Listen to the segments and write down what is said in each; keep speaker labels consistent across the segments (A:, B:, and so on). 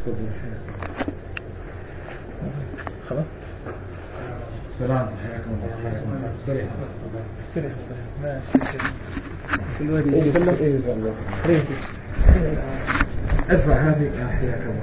A: خلاص.
B: سلام حياكم الله. استريح
A: ماشي. كل واحد
B: يتكلم ايه ادفع هذه حياكم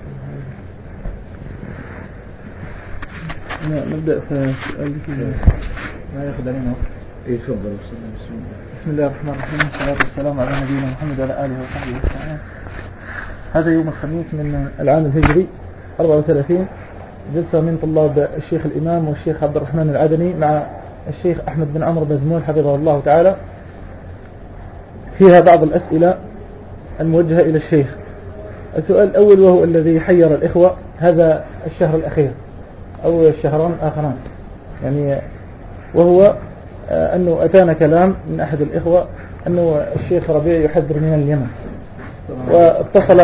B: الله.
A: نبدأ في سؤال ما ياخذ علينا وقت.
B: ايه تفضل.
A: بسم الله الرحمن الرحيم، والصلاة والسلام على نبينا محمد وعلى آله وصحبه وسلم. هذا يوم الخميس من العام الهجري 34، جلسة من طلاب الشيخ الإمام والشيخ عبد الرحمن العدني مع الشيخ أحمد بن عمرو بزمول حفظه الله تعالى، فيها بعض الأسئلة الموجهة إلى الشيخ. السؤال الأول وهو الذي حير الإخوة هذا الشهر الأخير أو الشهران الآخران، يعني وهو أنه أتانا كلام من أحد الإخوة أنه الشيخ ربيع يحذر من اليمن، واتصل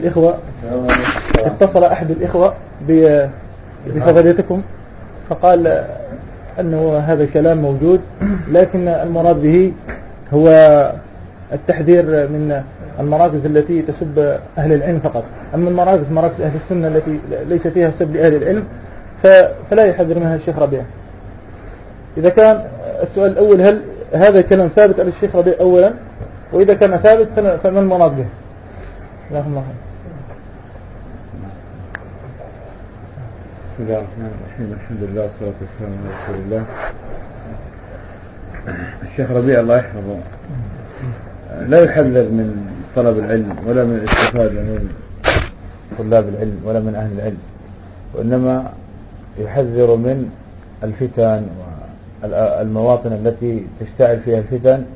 A: أحد الإخوة بفضيلتكم فقال أنه هذا الكلام موجود، لكن المراد به هو التحذير من المراكز التي تسب أهل العلم فقط، أما مراكز أهل السنة التي ليس فيها سب لأهل العلم فلا يحذر منها الشيخ ربيع. إذا كان السؤال الأول هل هذا الكلام ثابت على الشيخ ربيع أولا، وإذا كان ثابت فما المراد به؟ جزاكم الله خير.
B: بسم الله الرحمن الرحيم، الحمد لله والصلاة والسلام على رسول الله. الشيخ ربيع الله يحفظه لا يحذر من طلب العلم ولا من الاستفادة من طلاب العلم ولا من أهل العلم، وإنما يحذر من الفتن والمواطن التي تشتعل فيها الفتن.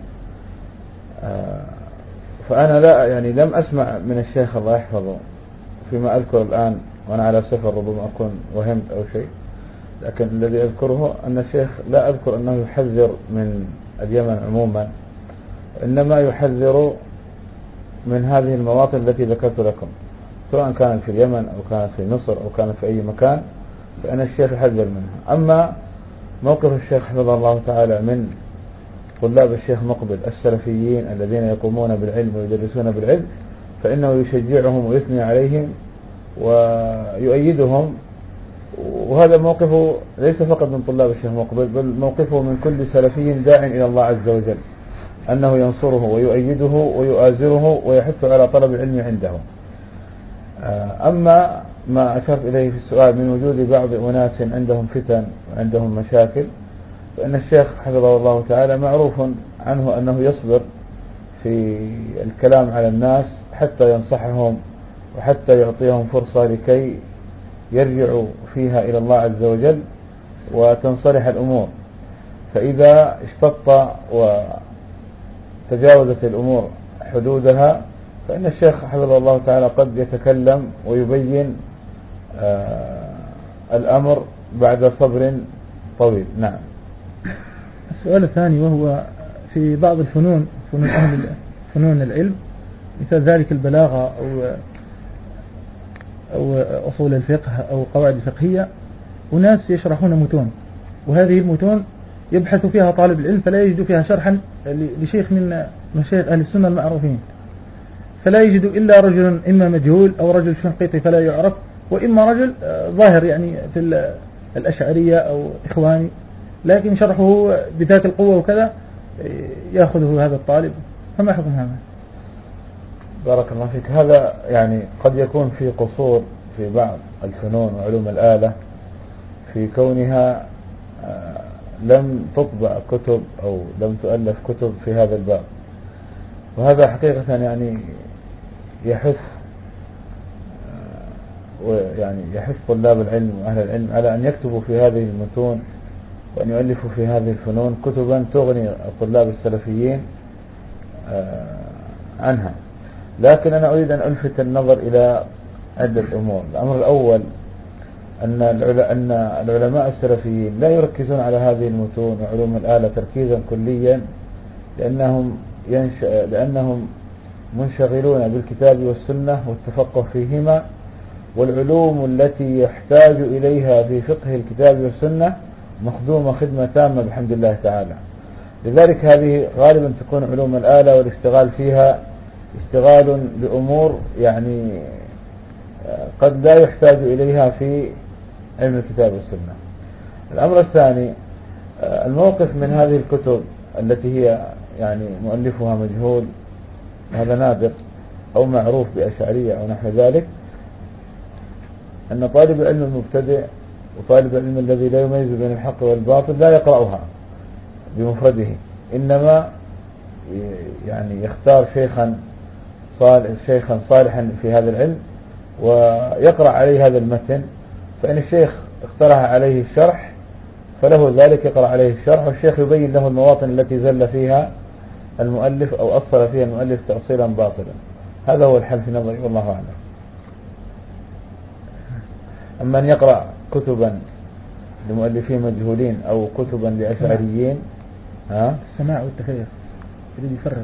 B: فأنا لم أسمع من الشيخ الله يحفظه فيما أذكر الآن وأنا على سفر، ربما أكون وهمت أو شيء، لكن الذي أذكره أن الشيخ لا أذكر أنه يحذر من اليمن عموما، إنما يحذر من هذه المواطن التي ذكرت لكم، سواء كانت في اليمن أو كانت في مصر أو كانت في أي مكان، فإن الشيخ يحذر منها. أما موقف الشيخ حفظه الله تعالى من طلاب الشيخ مقبل السلفيين الذين يقومون بالعلم ويدرسون بالعلم، فإنه يشجعهم ويثني عليهم ويؤيدهم، وهذا موقفه ليس فقط من طلاب الشيخ مقبل، بل موقفه من كل سلفي داع إلى الله عز وجل، أنه ينصره ويؤيده ويؤازره ويحث على طلب العلم عنده. أما ما أشرت إليه في السؤال من وجود بعض أناس عندهم فتن وعندهم مشاكل، فإن الشيخ حفظه الله تعالى معروف عنه أنه يصبر في الكلام على الناس حتى ينصحهم وحتى يعطيهم فرصة لكي يرجعوا فيها إلى الله عز وجل وتنصلح الأمور. فإذا اشتط وتجاوزت الأمور حدودها فإن الشيخ حفظه الله تعالى قد يتكلم ويبين الأمر بعد صبر طويل. نعم.
A: السؤال الثاني وهو في بعض الفنون، فنون العلم، مثل ذلك البلاغة أو أصول الفقه أو قواعد الفقهية، وناس يشرحون متون، وهذه المتون يبحث فيها طالب العلم فلا يجد فيها شرحا لشيخ من مشايخ أهل السنة المعروفين، فلا يجد إلا رجل إما مجهول أو رجل شنقيطي فلا يعرف، وإما رجل ظاهر يعني في الأشعرية أو إخواني، لكن شرحه بذات القوة وكذا يأخذه هذا الطالب، فما حكم هذا؟
B: بارك الله فيك. هذا يعني قد يكون في قصور في بعض الفنون وعلوم الآلة في كونها لم تطبع كتب أو لم تؤلف كتب في هذا الباب، وهذا حقيقة يعني يحث طلاب العلم وأهل العلم على أن يكتبوا في هذه المتون وأن يؤلفوا في هذه الفنون كتبا تغني الطلاب السلفيين عنها. لكن أنا أريد أن ألفت النظر إلى عدة أمور. الأمر الأول أن العلماء السلفيين لا يركزون على هذه المتون وعلوم الآلة تركيزا كليا، لأنهم منشغلون بالكتاب والسنة والتفقه فيهما، والعلوم التي يحتاج إليها في فقه الكتاب والسنة مخدومة خدمة تامة بحمد الله تعالى. لذلك هذه غالبا تكون علوم الآلة والاشتغال فيها اشتغال بأمور يعني قد لا يحتاج إليها في علم الكتاب والسنة. الأمر الثاني الموقف من هذه الكتب التي هي يعني مؤلفها مجهول، هذا نادر أو معروف بأشعرية أو نحو ذلك، أن طالب العلم المبتدئ وطالب العلم الذي لا يميز بين الحق والباطل لا يقرأها بمفرده، إنما يعني يختار شيخا صالحا في هذا العلم ويقرأ عليه هذا المتن، فإن الشيخ اقترح عليه الشرح فله ذلك يقرأ عليه الشرح، والشيخ يبين له المواطن التي زل فيها المؤلف أو أصل فيها المؤلف تأصيلا باطلا. هذا هو الحل في نظري والله أعلم. أما أن يقرأ كتبا لمؤلفين مجهولين أو كتبا لأشعريين
A: السماع والتفريغ يريد يفرغ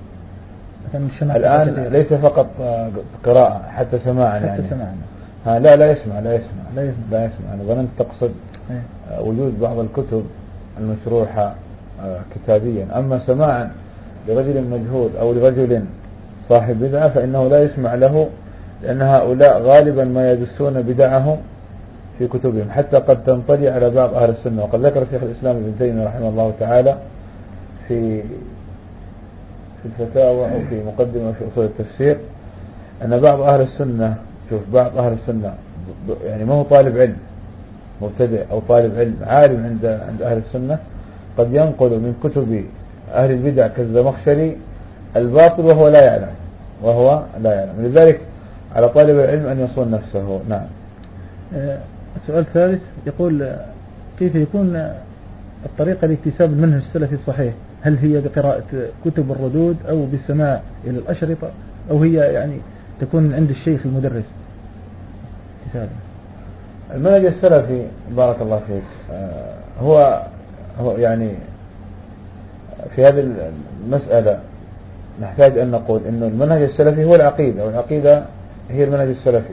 B: الآن ليس فقط قراءة حتى سماعا
A: حتى
B: يعني
A: سماعا.
B: لا يسمع. أنا ظننت تقصد وجود بعض الكتب المشروحة كتابيا، أما سماعا لرجل مجهول أو لرجل صاحب بدعة فإنه لا يسمع له، لأن هؤلاء غالبا ما يدسون بدعهم في كتبهم، حتى قد تنطلي على بعض أهل السنة. وقد ذكر شيخ الإسلام ابن تيمية رحمه الله تعالى في الفتاوى أو في مقدمة في أصول التفسير أن بعض أهل السنة، بعض أهل السنة يعني ما هو طالب علم مبتدئ أو طالب علم عالم عند أهل السنة، قد ينقل من كتب أهل البدع كالزمخشري الباطل وهو لا يعلم. لذلك على طالب العلم أن يصون نفسه. نعم.
A: السؤال الثالث يقول: كيف يكون الطريقة لاكتساب المنهج السلفي الصحيح؟ هل هي بقراءة كتب الردود أو بالسماع إلى الأشرطة، أو هي يعني تكون عند الشيخ المدرس اكتسابه؟
B: المنهج السلفي بارك الله فيك هو يعني في هذه المسألة نحتاج أن نقول إن المنهج السلفي هو العقيدة، والعقيدة هي المنهج السلفي.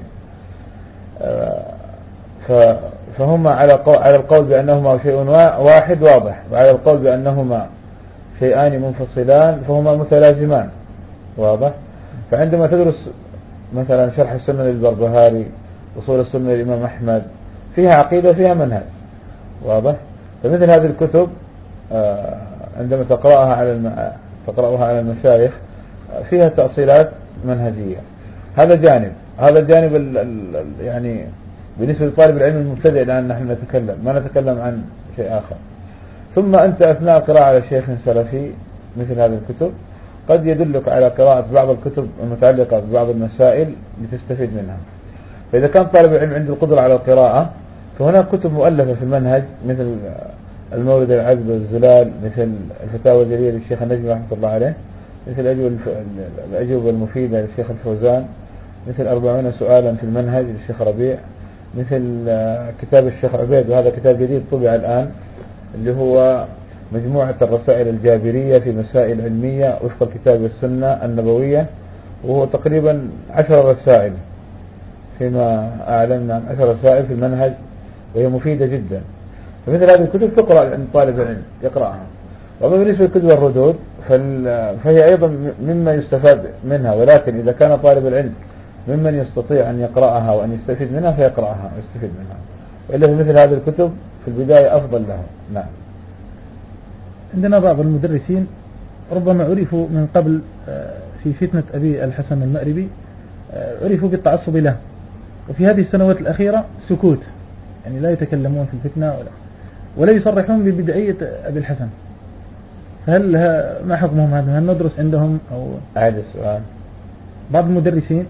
B: فهما على القول بأنهما شيء واحد واضح، وعلى القول بأنهما شيئان منفصلان فهما متلازمان واضح. فعندما تدرس مثلا شرح السنة للبربهاري، أصول السنة للإمام أحمد، فيها عقيدة وفيها منهج واضح. فمثل هذه الكتب عندما تقرأها على المشايخ فيها تأصيلات منهجية. هذا جانب يعني بالنسبة لطالب العلم المبتدئ. الآن نحن ما نتكلم عن شيء آخر. ثم أنت أثناء قراءة على شيخ سلفي مثل هذه الكتب قد يدلك على قراءة بعض الكتب المتعلقة ببعض المسائل لتستفيد منها. فإذا كان طالب العلم عنده القدرة على القراءة فهناك كتب مؤلفة في المنهج مثل المورد العذب والزلال، مثل الفتاوى الجلية للشيخ النجمي رحمة الله عليه، مثل الأجوبة المفيدة للشيخ الفوزان، مثل 40 سؤالا في المنهج للشيخ ربيع، مثل كتاب الشيخ عبيد، وهذا كتاب جديد طبع الآن اللي هو مجموعة الرسائل الجابرية في مسائل علمية وفق الكتاب والسنة النبوية، وهو تقريبا 10 رسائل فيما أعلمنا، 10 رسائل في المنهج، وهي مفيدة جدا. فمثل هذه الكتب تقرأ عند طالب العلم يقرأها. وما بالنسبة لكتب الردود فهي أيضا مما يستفاد منها، ولكن إذا كان طالب العلم ممن يستطيع أن يقرأها وأن يستفيد منها فيقرأها ويستفيد منها، وإلا في مثل هذه الكتب في البداية أفضل له. نعم.
A: عندنا بعض المدرسين ربما عرفوا من قبل في فتنة أبي الحسن المأربي، عرفوا بالتعصب له، وفي هذه السنوات الأخيرة سكوت، يعني لا يتكلمون في الفتنة ولا يصرحون ببدعية أبي الحسن. فهل ما حكمهم هذا؟ هل ندرس عندهم أو
B: هذا السؤال؟
A: بعض المدرسين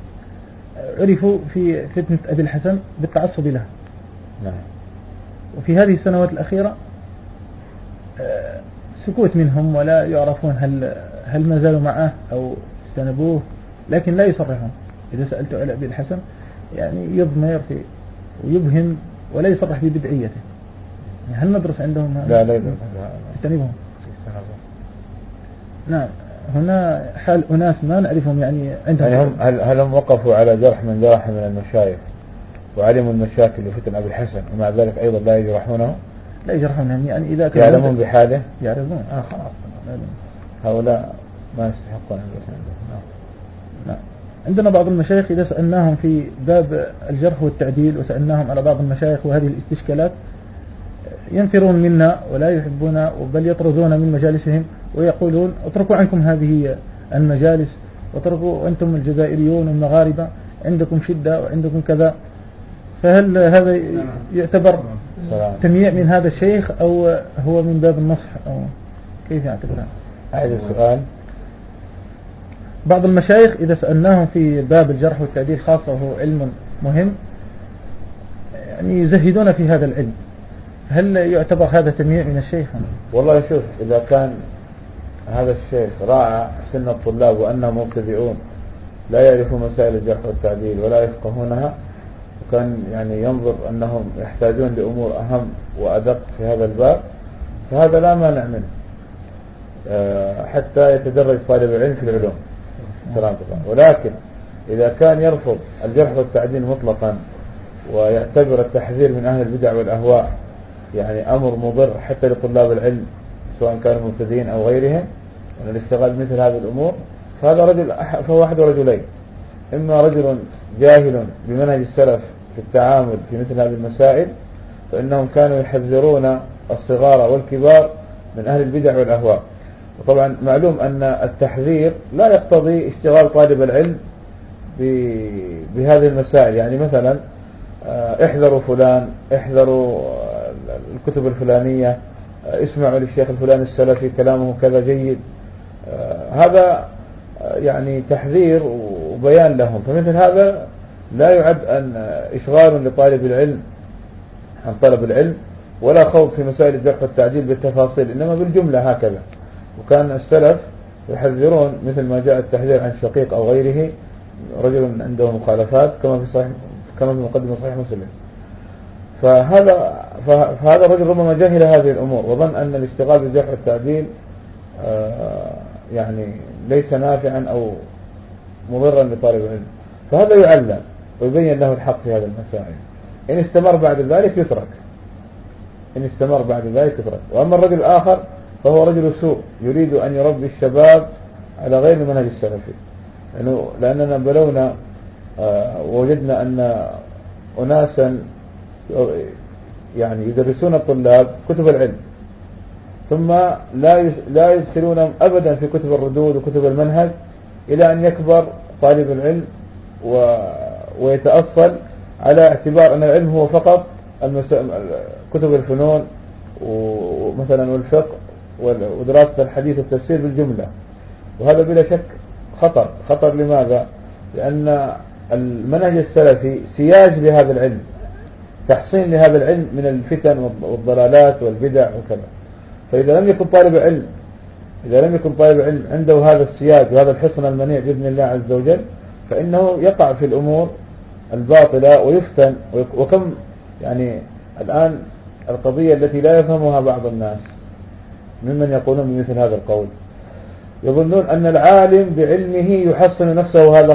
A: عرفوا في فتنة أبي الحسن بالتعصب له.
B: نعم.
A: وفي هذه السنوات الأخيرة سكوت منهم، ولا يعرفون هل ما زالوا معه أو اجتنبوه، لكن لا يصرحون. إذا سألت على أبي الحسن يعني يضمر ويبهم ولا يصرح ببدعيته. هل ندرس عندهم هذا؟
B: لا يدرس
A: اجتنبهم. نعم. هنا حال أناس ما نعرفهم يعني عندهم
B: يعني هل هم وقفوا على جرح من المشايخ وعلموا المشاكل وفتن أبي الحسن ومع ذلك أيضا لا يجرحونه؟
A: لا يجرحونهم، يعني إذا
B: كانوا يعلمون بحاله
A: يعرفون.
B: خلاص هؤلاء ما يستحقون الجرح.
A: نعم. عندنا بعض المشايخ إذا سألناهم في باب الجرح والتعديل وسألناهم على بعض المشايخ وهذه الاستشكالات ينفرون منا ولا يحبون، بل يطردون من مجالسهم ويقولون اتركوا عنكم هذه المجالس، واتركوا أنتم الجزائريون والمغاربة عندكم شدة وعندكم كذا. فهل هذا يعتبر تمييع من هذا الشيخ أو هو من باب النصح أو كيف يعتبرها؟
B: هذا السؤال.
A: بعض المشايخ إذا سألناهم في باب الجرح والتعديل خاصة وهو علم مهم يعني يزهدون في هذا العلم، هل يعتبر هذا تمييع من الشيخ؟
B: والله شوف، إذا كان هذا الشيخ راعى سن الطلاب وأنهم مبتدئون لا يعرفون مسائل الجرح والتعديل ولا يفقهونها، وكان يعني ينظر أنهم يحتاجون لأمور أهم وأدق في هذا الباب، فهذا لا مانع منه حتى يتدرج طالب العلم في العلوم. ولكن إذا كان يرفض الجرح والتعديل مطلقا ويعتبر التحذير من أهل البدع والأهواء يعني أمر مضر حتى لطلاب العلم سواء كانوا مبتدئين أو غيرهم، وأن الاشتغال مثل هذه الأمور، فهذا رجل فهو أحد رجلين: إما رجل جاهل بمنهج السلف في التعامل في مثل هذه المسائل، فإنهم كانوا يحذرون الصغار والكبار من أهل البدع والأهواء. وطبعا معلوم أن التحذير لا يقتضي اشتغال طالب العلم بهذه المسائل. يعني مثلا احذروا فلان، احذروا الكتب الفلانية، اسمعوا للشيخ الفلاني السلفي كلامه كذا جيد، هذا يعني تحذير وبيان لهم. فمثل هذا لا يعد أن إشغال لطالب العلم عن طلب العلم ولا خوض في مسائل الجرح والتعديل بالتفاصيل، إنما بالجملة هكذا. وكان السلف يحذرون مثل ما جاء التحذير عن شقيق أو غيره رجل عنده مخالفات كما في مقدمة صحيح مسلم. فهذا الرجل ربما جهل هذه الأمور وظن أن الاشتغال بالجرح والتعديل يعني ليس نافعا أو مضرا لطالب العلم، فهذا يعلم ويبين له الحق في هذه المسائل. إن استمر بعد ذلك يترك، وأما الرجل الآخر فهو رجل سوء يريد أن يربي الشباب على غير المنهج السلفي، لأننا بلونا ووجدنا أن أناسا يعني يدرسون الطلاب كتب العلم ثم لا يدخلونهم أبدا في كتب الردود وكتب المنهج، إلى أن يكبر طالب العلم ويتأصل على اعتبار أن العلم هو فقط كتب الفنون ومثلا والفقه ودراسة الحديث والتفسير بالجملة. وهذا بلا شك خطر. لماذا؟ لأن المنهج السلفي سياج لهذا العلم، تحصين لهذا العلم من الفتن والضلالات والبدع وكذا. فإذا لم يكن طالب علم عنده هذا السياج وهذا الحصن المنيع بإذن الله عز وجل، فإنه يقع في الأمور الباطلة ويفتن. وكم يعني الآن القضية التي لا يفهمها بعض الناس ممن يقولون بمثل هذا القول، يظنون أن العالم بعلمه يحصن نفسه، وهذا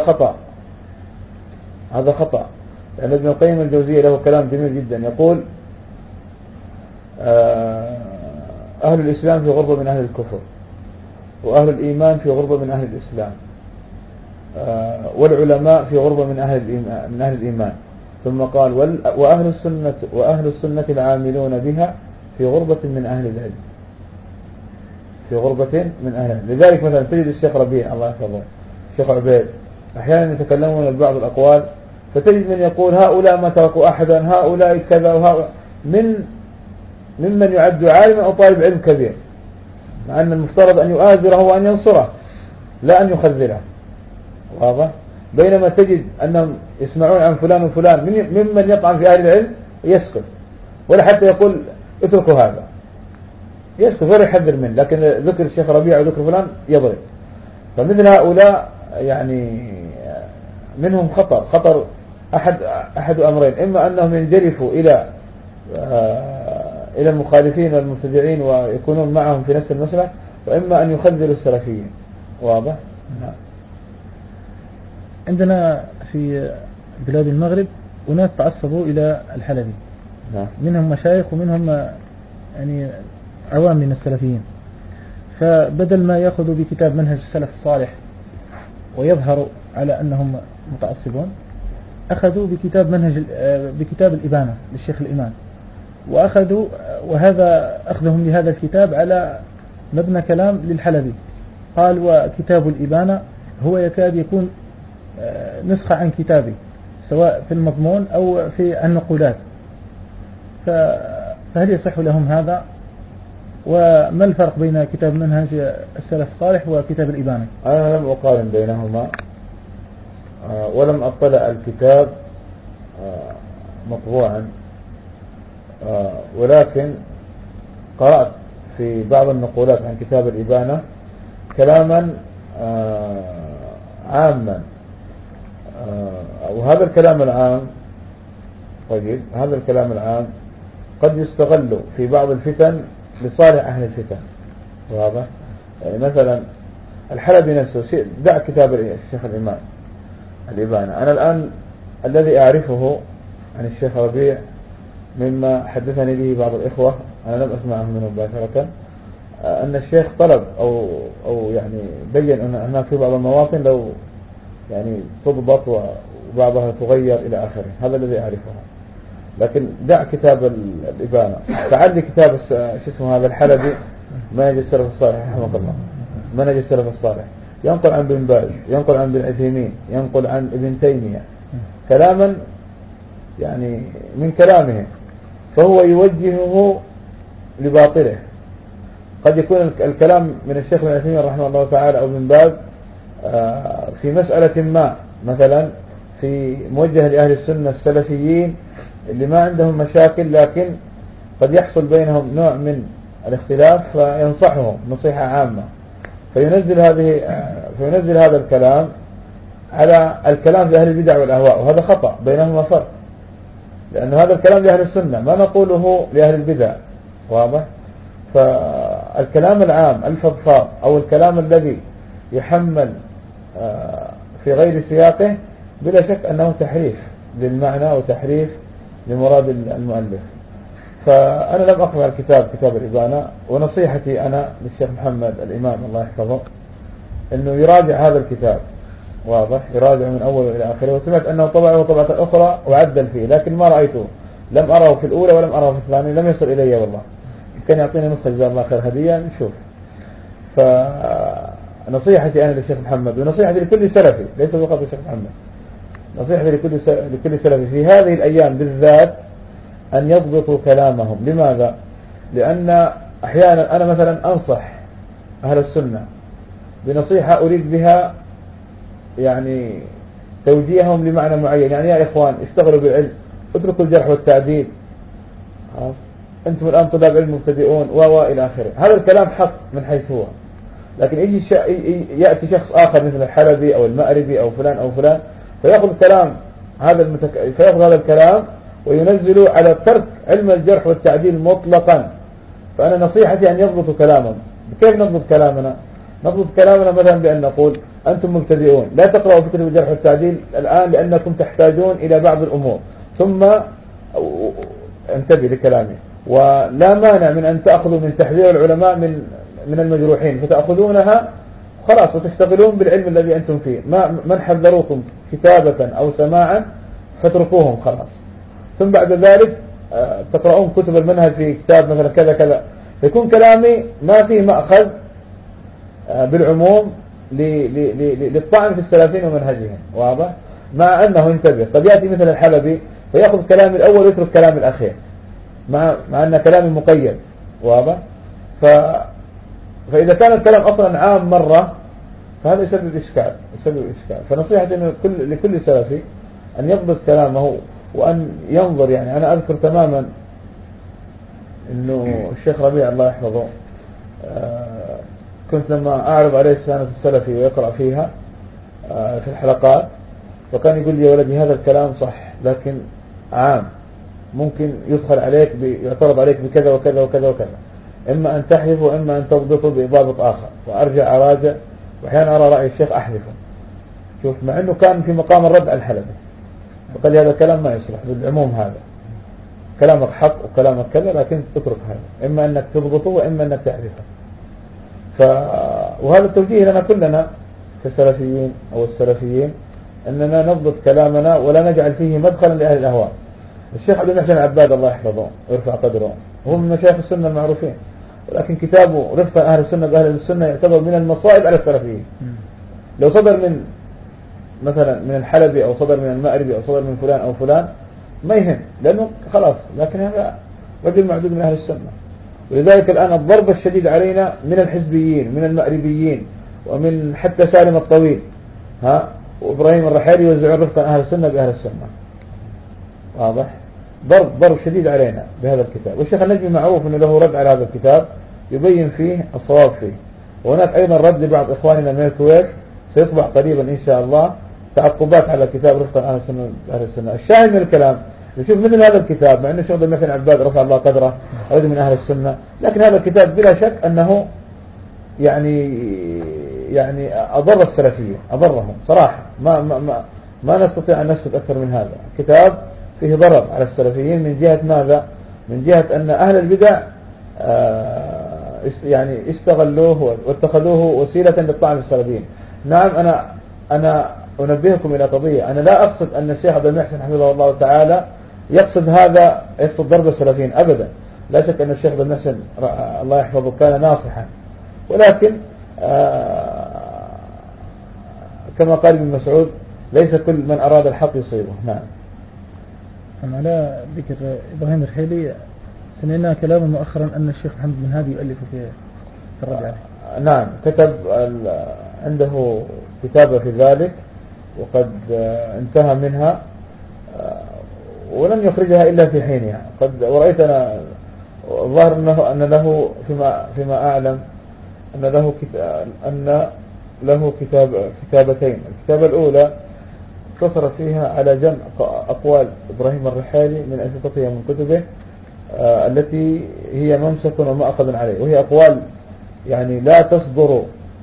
B: خطأ. يعني ابن القيم الجوزية له كلام جميل جدا، يقول أهل الإسلام في غربة من أهل الكفر، وأهل الإيمان في غربة من أهل الإسلام، والعلماء في غربة من أهل الإيمان. ثم قال وأهل السنة العاملون بها في غربة من أهل العلم، لذلك مثلا تجد الشيخ ربيع الله يحفظه، الشيخ عبيد، أحيانا يتكلمون ببعض الأقوال فتجد من يقول هؤلاء ما تركوا أحدا، هؤلاء كذا، وهؤلاء ممن يعد عالما أو طالب علم كبير، مع أن المفترض أن يؤازره وأن ينصره لا أن يخذله. واضح؟ بينما تجد أنهم يسمعون عن فلان وفلان ممن يطعن في أهل العلم يسكت، ولا حتى يقول اتركوا هذا، يسكت ولا يحذر منه، لكن ذكر الشيخ ربيع وذكر فلان يضرب. فمثل هؤلاء يعني منهم خطر أحد أمرين: إما أنهم ينجرفوا إلى المخالفين والمبتدعين ويكونون معهم في نفس المسألة، وإما أن يخذلوا السلفيين. واضح؟ نعم.
A: عندنا في بلاد المغرب أناس تعصبوا إلى الحلبي، منهم مشايخ ومنهم يعني عوام من السلفيين، فبدل ما يأخذوا بكتاب منهج السلف الصالح ويظهروا على أنهم متعصبون أخذوا بكتاب بكتاب الإبانة للشيخ الإمام، وأخذوا وهذا أخذهم لهذا الكتاب على مبنى كلام للحلبي. قال وكتاب الإبانة هو يكاد يكون نسخة عن كتابي سواء في المضمون أو في النقولات، فهل يصح لهم هذا؟ وما الفرق بين كتاب منهج السلف الصالح وكتاب الإبانة؟
B: أنا لم أقارن بينهما ولم أطلع الكتاب مطبوعا، ولكن قرأت في بعض النقولات عن كتاب الإبانة كلاما عاما، وهذا الكلام العام طيب هذا الكلام العام قد يستغل في بعض الفتن لصالح أهل الفتن. واضح؟ يعني مثلا الحلبي نفسه، دع كتاب الشيخ الإمام الإبانة. أنا الآن الذي أعرفه عن الشيخ ربيع مما حدثني به بعض الإخوة، أنا لم أسمعه منه مباشرة، أن الشيخ طلب أو يعني بين أن هناك في بعض المواطن لو يعني تضبط وبعضها تغير إلى آخره. هذا الذي أعرفه. لكن دع كتاب الإبانة، تعال كتاب اسمه هذا الحلبي منهج السلف الصالح رحمه الله، منهج السلف الصالح، ينقل عن بن باز، ينقل عن بن عثيمين، ينقل عن ابن تيمية كلاما يعني من كلامه، فهو يوجهه لباطله. قد يكون الكلام من الشيخ ابن عثيمين رحمه الله تعالى أو ابن باز في مسألة ما، مثلا في موجه لأهل السنة السلفيين اللي ما عندهم مشاكل، لكن قد يحصل بينهم نوع من الاختلاف، فينصحهم نصيحة عامة، فينزل هذا الكلام على الكلام لأهل البدع والأهواء، وهذا خطأ، بينهما فرق، لأن هذا الكلام لأهل السنة ما نقوله لأهل البدع. واضح؟ فالكلام العام الفضفاض أو الكلام الذي يحمل في غير سياقه بلا شك أنه تحريف للمعنى وتحريف لمراد المؤلف. فأنا لم أقرأ كتاب الإبانة، ونصيحتي أنا للشيخ محمد الإمام الله يحفظه أنه يراجع هذا الكتاب. واضح؟ يراجع من أوله إلى آخره، وسمعت أنه طبعه طبعة أخرى وعدل فيه، لكن ما رأيته، لم أراه في الأولى ولم أراه في الثانية، لم يصل إلي والله. كان يعطيني نسخة جزاه الله خير هدية نشوف. فنصيحتي أنا للشيخ محمد، ونصيحتي لكل سلفي ليس فقط للشيخ محمد، نصيحتي لكل سلفي في هذه الأيام بالذات أن يضبطوا كلامهم. لماذا؟ لأن أحيانا أنا مثلا أنصح أهل السنة بنصيحة أريد بها يعني توجيههم لمعنى معين، يعني يا إخوان اشتغلوا بالعلم، اتركوا الجرح والتعديل، خلاص أنتم الآن طلاب علم مبتدئون إلى آخره. هذا الكلام حق من حيث هو، لكن يأتي شخص آخر مثل الحلبي أو المأربي أو فلان أو فلان، فيأخذ هذا الكلام وينزله على ترك علم الجرح والتعديل مطلقا. فأنا نصيحتي أن يضبطوا كلامهم. كيف نضبط كلامنا؟ نضبط كلامنا مثلا بأن نقول أنتم مبتدئون لا تقرأوا في كتب الجرح والتعديل الآن لأنكم تحتاجون إلى بعض الأمور، ثم انتبه لكلامي، ولا مانع من أن تأخذوا من تحذير العلماء من المجروحين فتأخذونها خلاص وتشتغلون بالعلم الذي أنتم فيه. من حذروكم كتابة أو سماعا فاتركوهم خلاص، ثم بعد ذلك تقرؤون كتب المنهج في كتاب مثلا كذا كذا، يكون كلامي ما فيه مأخذ بالعموم للطعن في السلفين ومنهجهم. واضح؟ مع أنه انتبه قد يأتي مثل الحلبي فيأخذ كلامي الأول ويترك كلام الأخير مع أن كلامي مقيد. واضح؟ فإذا كان الكلام أصلا عام مرة فهذا يسبب إشكال. فنصيحتي إنه لكل سلفي أن يضبط كلامه وأن ينظر. يعني أنا أذكر تماما إنه الشيخ ربيع الله يحفظه كنت لما أعرض عليه سنة السلفي ويقرأ فيها في الحلقات، وكان يقول لي يا ولدي هذا الكلام صح لكن عام، ممكن يدخل عليك يعترض عليك بكذا وكذا وكذا وكذا، إما أن تحذفه وإما أن تضبطه بضابط آخر، وأرجع أراجع، وأحيانا أرى رأي الشيخ أحذفه. شوف، مع أنه كان في مقام الرد على الحلبي، فقال لي هذا الكلام ما يصلح بالعموم، هذا كلامك حق وكلامك كذا، لكن تترك هذا، إما أنك تضبطه وإما أنك تحذفه. وهذا التوجيه لنا كلنا كسلفيين أو السلفيين أننا نضبط كلامنا ولا نجعل فيه مدخلا لأهل الأهواء. الشيخ عبد المحسن العباد الله يحفظه ويرفع قدره هو من مشايخ السنة المعروفين، ولكن كتابه رفق أهل السنة بأهل السنة يعتبر من المصائب على السلفيين. لو صدر من مثلا من الحلبي أو صدر من المأربي أو صدر من فلان أو فلان ما يهم، لأنه خلاص، لكن هذا رجل معدود من أهل السنة. ولذلك الآن الضرب الشديد علينا من الحزبيين، من المأربيين، ومن حتى سالم الطويل وإبراهيم الرحيلي يوزعون رفقا أهل السنة بأهل السنة. واضح؟ ضرب شديد علينا بهذا الكتاب. والشيخ النجمي معروف أنه له رد على هذا الكتاب يبين فيه الصواب فيه. وهناك أيضا رد لبعض إخواننا من الكويت سيطبع قريبا إن شاء الله تعقبات على كتاب رفقا أهل السنة. الشاهد من الكلام نشوف مثل هذا الكتاب، مع أنه الشيخ عبد المحسن عباد رفع الله قدره رجل من أهل السنة، لكن هذا الكتاب بلا شك أنه يعني أضر السلفية، أضرهم صراحة. ما نستطيع أن نسكت أكثر من هذا. كتاب فيه ضرر على السلفيين من جهة ماذا؟ من جهة أن أهل البدع يعني استغلوه واتخذوه وسيلة للطعن في السلفيين. نعم، أنا أنبهكم إلى قضية، أنا لا أقصد أن الشيخ عبد المحسن حفظه الله تعالى يقصد ضرب السلفيين أبدا. لا شك أن الشيخ عبد المحسن الله يحفظه كان ناصحا، ولكن كما قال ابن مسعود ليس كل من أراد الحق يصيبه. نعم.
A: على ذكر إبراهيم الرحيلي، سمعنا كلاما مؤخرا أن الشيخ محمد بن هادي يؤلف في الرجعة.
B: نعم، كتب عنده كتابة في ذلك وقد انتهى منها ولم يخرجها إلا في حينها. ورأيت أنا الظاهر أن له فيما أعلم أن له كتابتين. الكتابة الأولى اقتصر فيها على جمع أقوال إبراهيم الرحيلي من أنشطته من كتبه التي هي ممسك ومأخذ عليه، وهي أقوال يعني لا تصدر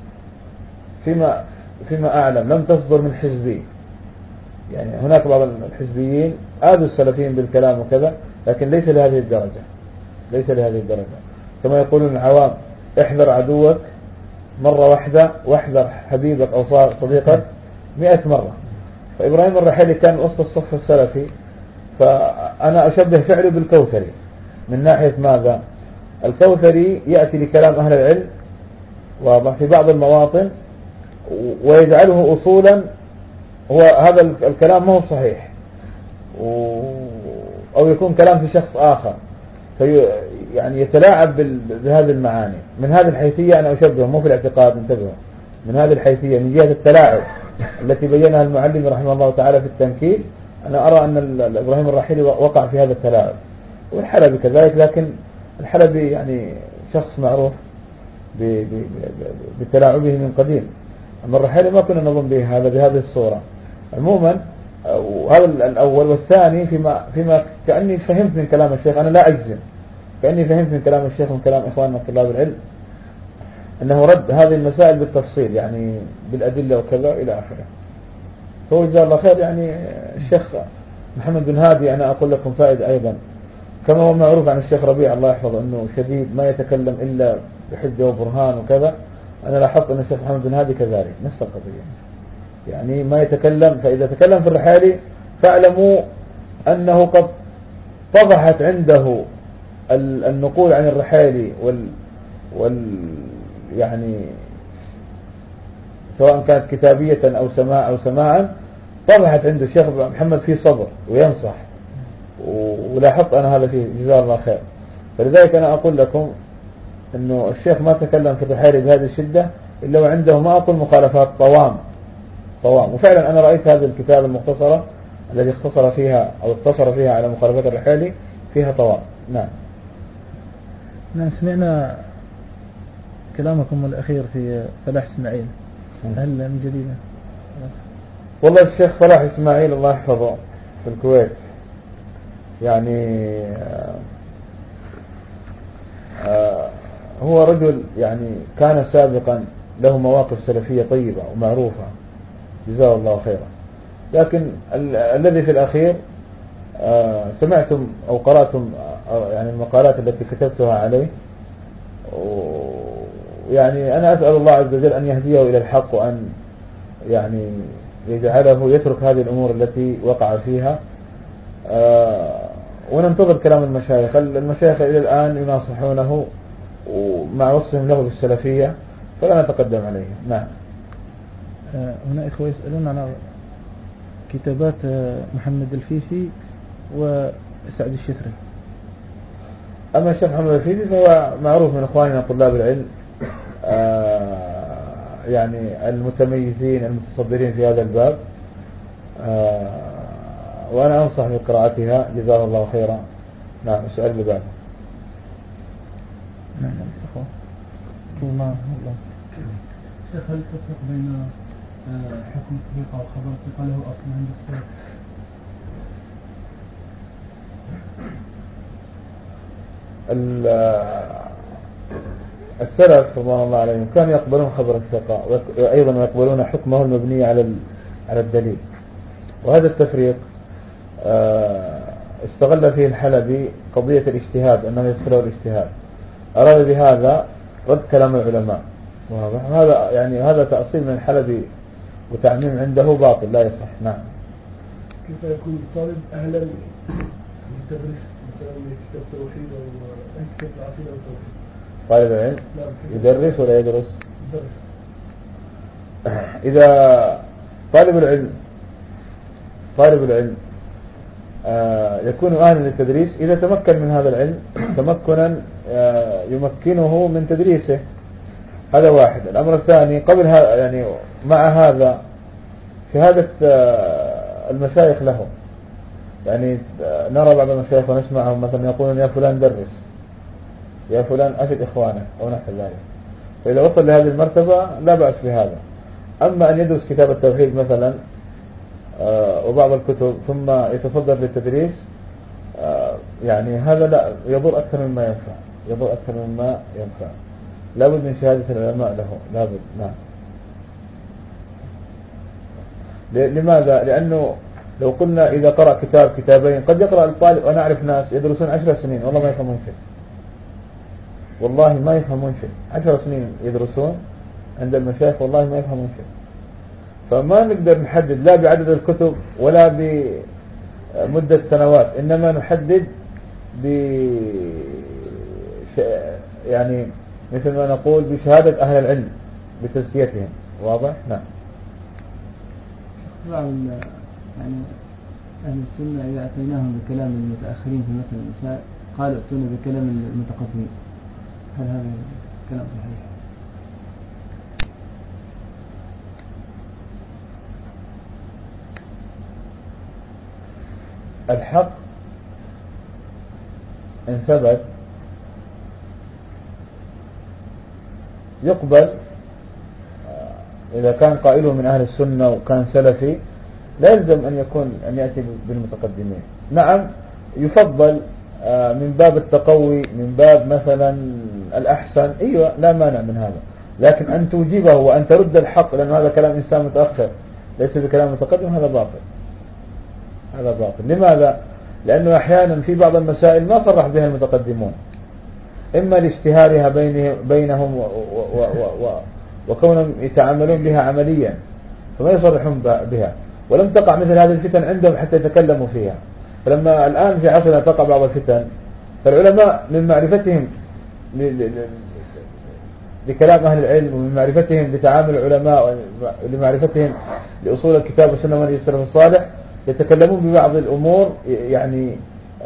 B: فيما أعلم لم تصدر من حزبي. يعني هناك بعض الحزبيين آذوا السلفيين بالكلام وكذا، لكن ليس لهذه الدرجة. كما يقولون العوام: احذر عدوك مرة واحدة واحذر حبيبك أو صديقك 100 مرة. فإبراهيم الرحيلي كان وسط الصف السلفي، فأنا أشبه فعله بالكوثري من ناحية ماذا؟ الكوثري يأتي لكلام أهل العلم وفي بعض المواطن ويجعله أصولا، هو هذا الكلام ما هو صحيح، أو يكون كلام في شخص آخر، يعني يتلاعب بهذه المعاني. من هذه الحيثية أنا أشبه، مو في الاعتقاد، انتبهوا، من هذه الحيثية من جهة التلاعب التي بينها المعلم رحمه الله تعالى في التنكيل، أنا أرى أن إبراهيم الرحيلي وقع في هذا التلاعب، والحلبي كذلك. لكن الحلبي يعني شخص معروف بتلاعبه من قديم، أما الرحيلي ما كنا نظن به هذا بهذه الصورة. عموما وهذا الأول. والثاني فيما كأني فهمت من كلام الشيخ، أنا لا أجزم، كأني فهمت من كلام الشيخ ومن كلام إخواننا طلاب العلم أنه رد هذه المسائل بالتفصيل، يعني بالأدلة وكذا إلى آخره. هو جزاه الله خير. يعني الشيخ محمد بن هادي أنا أقول لكم فائدة أيضا، كما هو معروف عن الشيخ ربيع الله يحفظه أنه شديد ما يتكلم إلا بحجة وبرهان وكذا. أنا لاحظت أن الشيخ محمد بن هادي كذلك نفس القضية، يعني ما يتكلم. فإذا تكلم في الرحيلي فاعلموا أنه قد طفحت عنده النقول عن الرحيلي يعني سواء كانت كتابية أو سماعا طفحت عنده الشيخ محمد في صبر وينصح، ولاحظت أنا هذا فيه جزاه الله خير. فلذلك أنا أقول لكم أنه الشيخ ما تكلم في الرحيلي بهذه الشدة إلا وعنده ما أقول مخالفات طوام. وفعلا أنا رأيت هذه الكتاب المختصرة الذي اختصر فيها على مخالفات الرحيلي فيها طوام. نعم.
A: سمعنا كلامكم الأخير في فلاح إسماعيل، هل من جديد؟
B: والله الشيخ فلاح إسماعيل الله يحفظه في الكويت يعني هو رجل يعني كان سابقا له مواقف سلفية طيبة ومعروفة جزاه الله خيرا، لكن الذي في الأخير سمعتم أو قرأتم يعني المقالات التي كتبتها عليه، يعني أنا أسأل الله عز وجل أن يهديه إلى الحق، وأن يعني يجعله يترك هذه الأمور التي وقع فيها. وننتظر كلام المشايخ. المشايخ إلى الآن يناصحونه ومع وصفهم له بالسلفية، فلا نتقدم عليهم. نعم.
A: هنا إخوة يسألون عن كتابات محمد الفيسي وسعد الشتري.
B: أما الشيخ محمد الفيسي فهو معروف من إخواننا طلاب العلم، يعني المتميزين المتصدرين في هذا الباب، وأنا أنصح بقراءتها جزاه الله خيرا. نعم. السؤال اللي بعده.
A: نعم. الله.
C: شيخ، هل تفرق بين حكم الثقة وخبر الثقة له أصل عند السلف؟
B: السلف رضوان الله عليهم كانوا يقبلون خبر الثقة وأيضا يقبلون حكمه المبني على الدليل. وهذا التفريق استغل فيه الحلبي قضية الاجتهاد، أنه يدخله الاجتهاد، أراد بهذا رد كلام العلماء. وهذا يعني هذا تأصيل من الحلبي وتعميم عنده باطل لا يصح. نعم.
C: كيف يكون الطالب أهلا يدرس مثلا كتاب التوحيد أو كتاب العقيدة والتوحيد؟
B: طالب العلم يدرس ولا يدرس؟
C: يدرس.
B: إذا طالب العلم يكون أهلا للتدريس إذا تمكن من هذا العلم تمكنا يمكنه من تدريسه. هذا واحد. الأمر الثاني قبل هذا يعني مع هذا شهادة المشايخ له، يعني نرى بعض المشايخ ونسمعهم مثلا يقولون يا فلان درس، يا فلان أفد إخوانك أو نحو ذلك. فإذا وصل لهذه المرتبة لا بأس بهذا. أما أن يدرس كتاب التوحيد مثلا وبعض الكتب ثم يتصدر للتدريس، يعني هذا لا يضر أكثر مما ينفع. لابد من شهادة العلماء له، لابد. نعم. لماذا؟ لأنه لو قلنا إذا قرأ كتاب كتابين قد يقرأ الطالب، وأنا أعرف ناس يدرسون 10 سنين والله ما يفهمون شيء، والله ما يفهمون شيء. 10 سنين يدرسون عند المشايخ والله ما يفهمون شيء. فما نقدر نحدد لا بعدد الكتب ولا بمدة سنوات، إنما نحدد يعني مثل ما نقول بشهادة أهل العلم بتزكيتهم. واضح؟ نعم.
D: يعني أهل السنة إذا أتيناهم بكلام المتأخرين في مثل النساء قالوا ائتونا بكلام المتقدمين، هل هذا كلام صحيح؟
B: الحق إن ثبت يقبل إذا كان قائله من أهل السنة وكان سلفي، لا يلزم أن يأتي بالمتقدمين. نعم يفضل من باب التقوي، من باب مثلا الأحسن، أيوة لا مانع من هذا، لكن أن توجبه وأن ترد الحق لأن هذا كلام إنسان متأخر ليس بكلام متقدم، هذا باطل. لماذا؟ لأنه أحيانا في بعض المسائل ما صرح بها المتقدمون، إما لاشتهارها بينهم وكونهم يتعاملون بها عمليا فما يصرحون بها، ولم تقع مثل هذه الفتن عندهم حتى يتكلموا فيها. فلما الآن في عصرنا تقع بعض الفتن، فالعلماء من معرفتهم لكلام أهل العلم ومن معرفتهم لتعامل العلماء ولمعرفتهم لأصول الكتاب والسنة ومنهج السلف الصالح يتكلمون ببعض الأمور يعني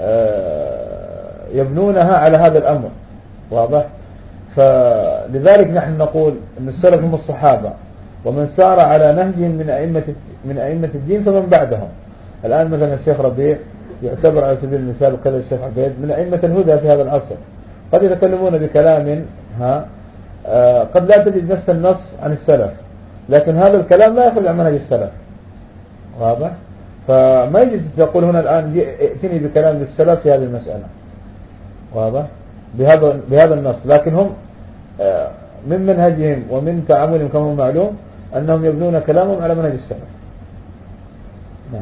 B: يبنونها على هذا الأمر. واضح؟ فلذلك نحن نقول أن السلف هم الصحابة ومن سار على نهجهم من أئمة الدين فمن بعدهم. الآن مثلا الشيخ ربيع يعتبر على سبيل المثال وكذا الشيخ عبيد من أئمة الهدى في هذا العصر، قد يتكلمون بكلام قد لا تجد نفس النص عن السلف، لكن هذا الكلام لا يخرج عن منهج السلف. واضح؟ فما يجب تقول هنا الآن ائتني بكلام للسلف في هذه المسألة. واضح؟ بهذا النص، لكن هم من منهجهم ومن تعاملهم كما هو معلوم أنهم يبنون كلامهم على منهج السلف. نعم.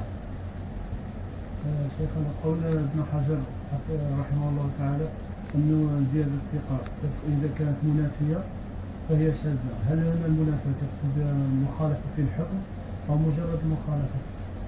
C: شيخنا قول ابن حجر رحمه الله تعالى أنه زيادة الثقة إذا كانت منافية فهي شاذة، هل هنا المنافية تقصد مخالفة في الحكم أو مجرد مخالفة؟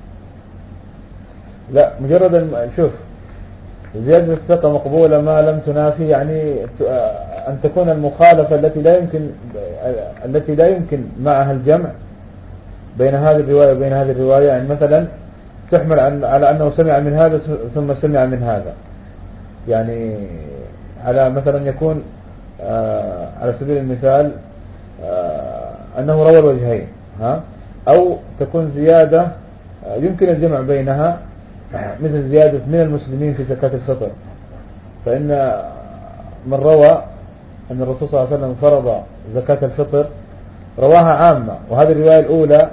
B: لا، مجرد شوف، زيادة الثقة مقبولة ما لم تنافي، يعني أن تكون المخالفة التي لا يمكن معها الجمع بين هذه الرواية وبين هذه الرواية. يعني مثلا تحمل على أنه سمع من هذا ثم سمع من هذا، يعني على مثلا يكون على سبيل المثال أنه روى الوجهين، أو تكون زيادة يمكن الجمع بينها، مثل زيادة من المسلمين في زكاة الفطر، فإن من روى أن الرسول صلى الله عليه وسلم فرض زكاة الفطر رواها عامة، وهذه الرواية الأولى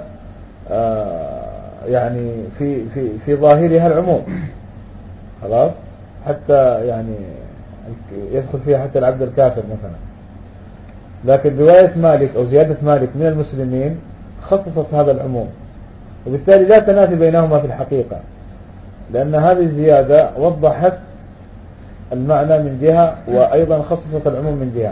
B: يعني في ظاهرها العموم، خلاص، حتى يعني يدخل فيها حتى العبد الكافر مثلا. لكن رواية مالك أو زيادة مالك من المسلمين خصصت هذا العموم، وبالتالي لا تنافي بينهما في الحقيقة، لأن هذه الزيادة وضحت المعنى من جهة، وأيضا خصصت العموم من جهة.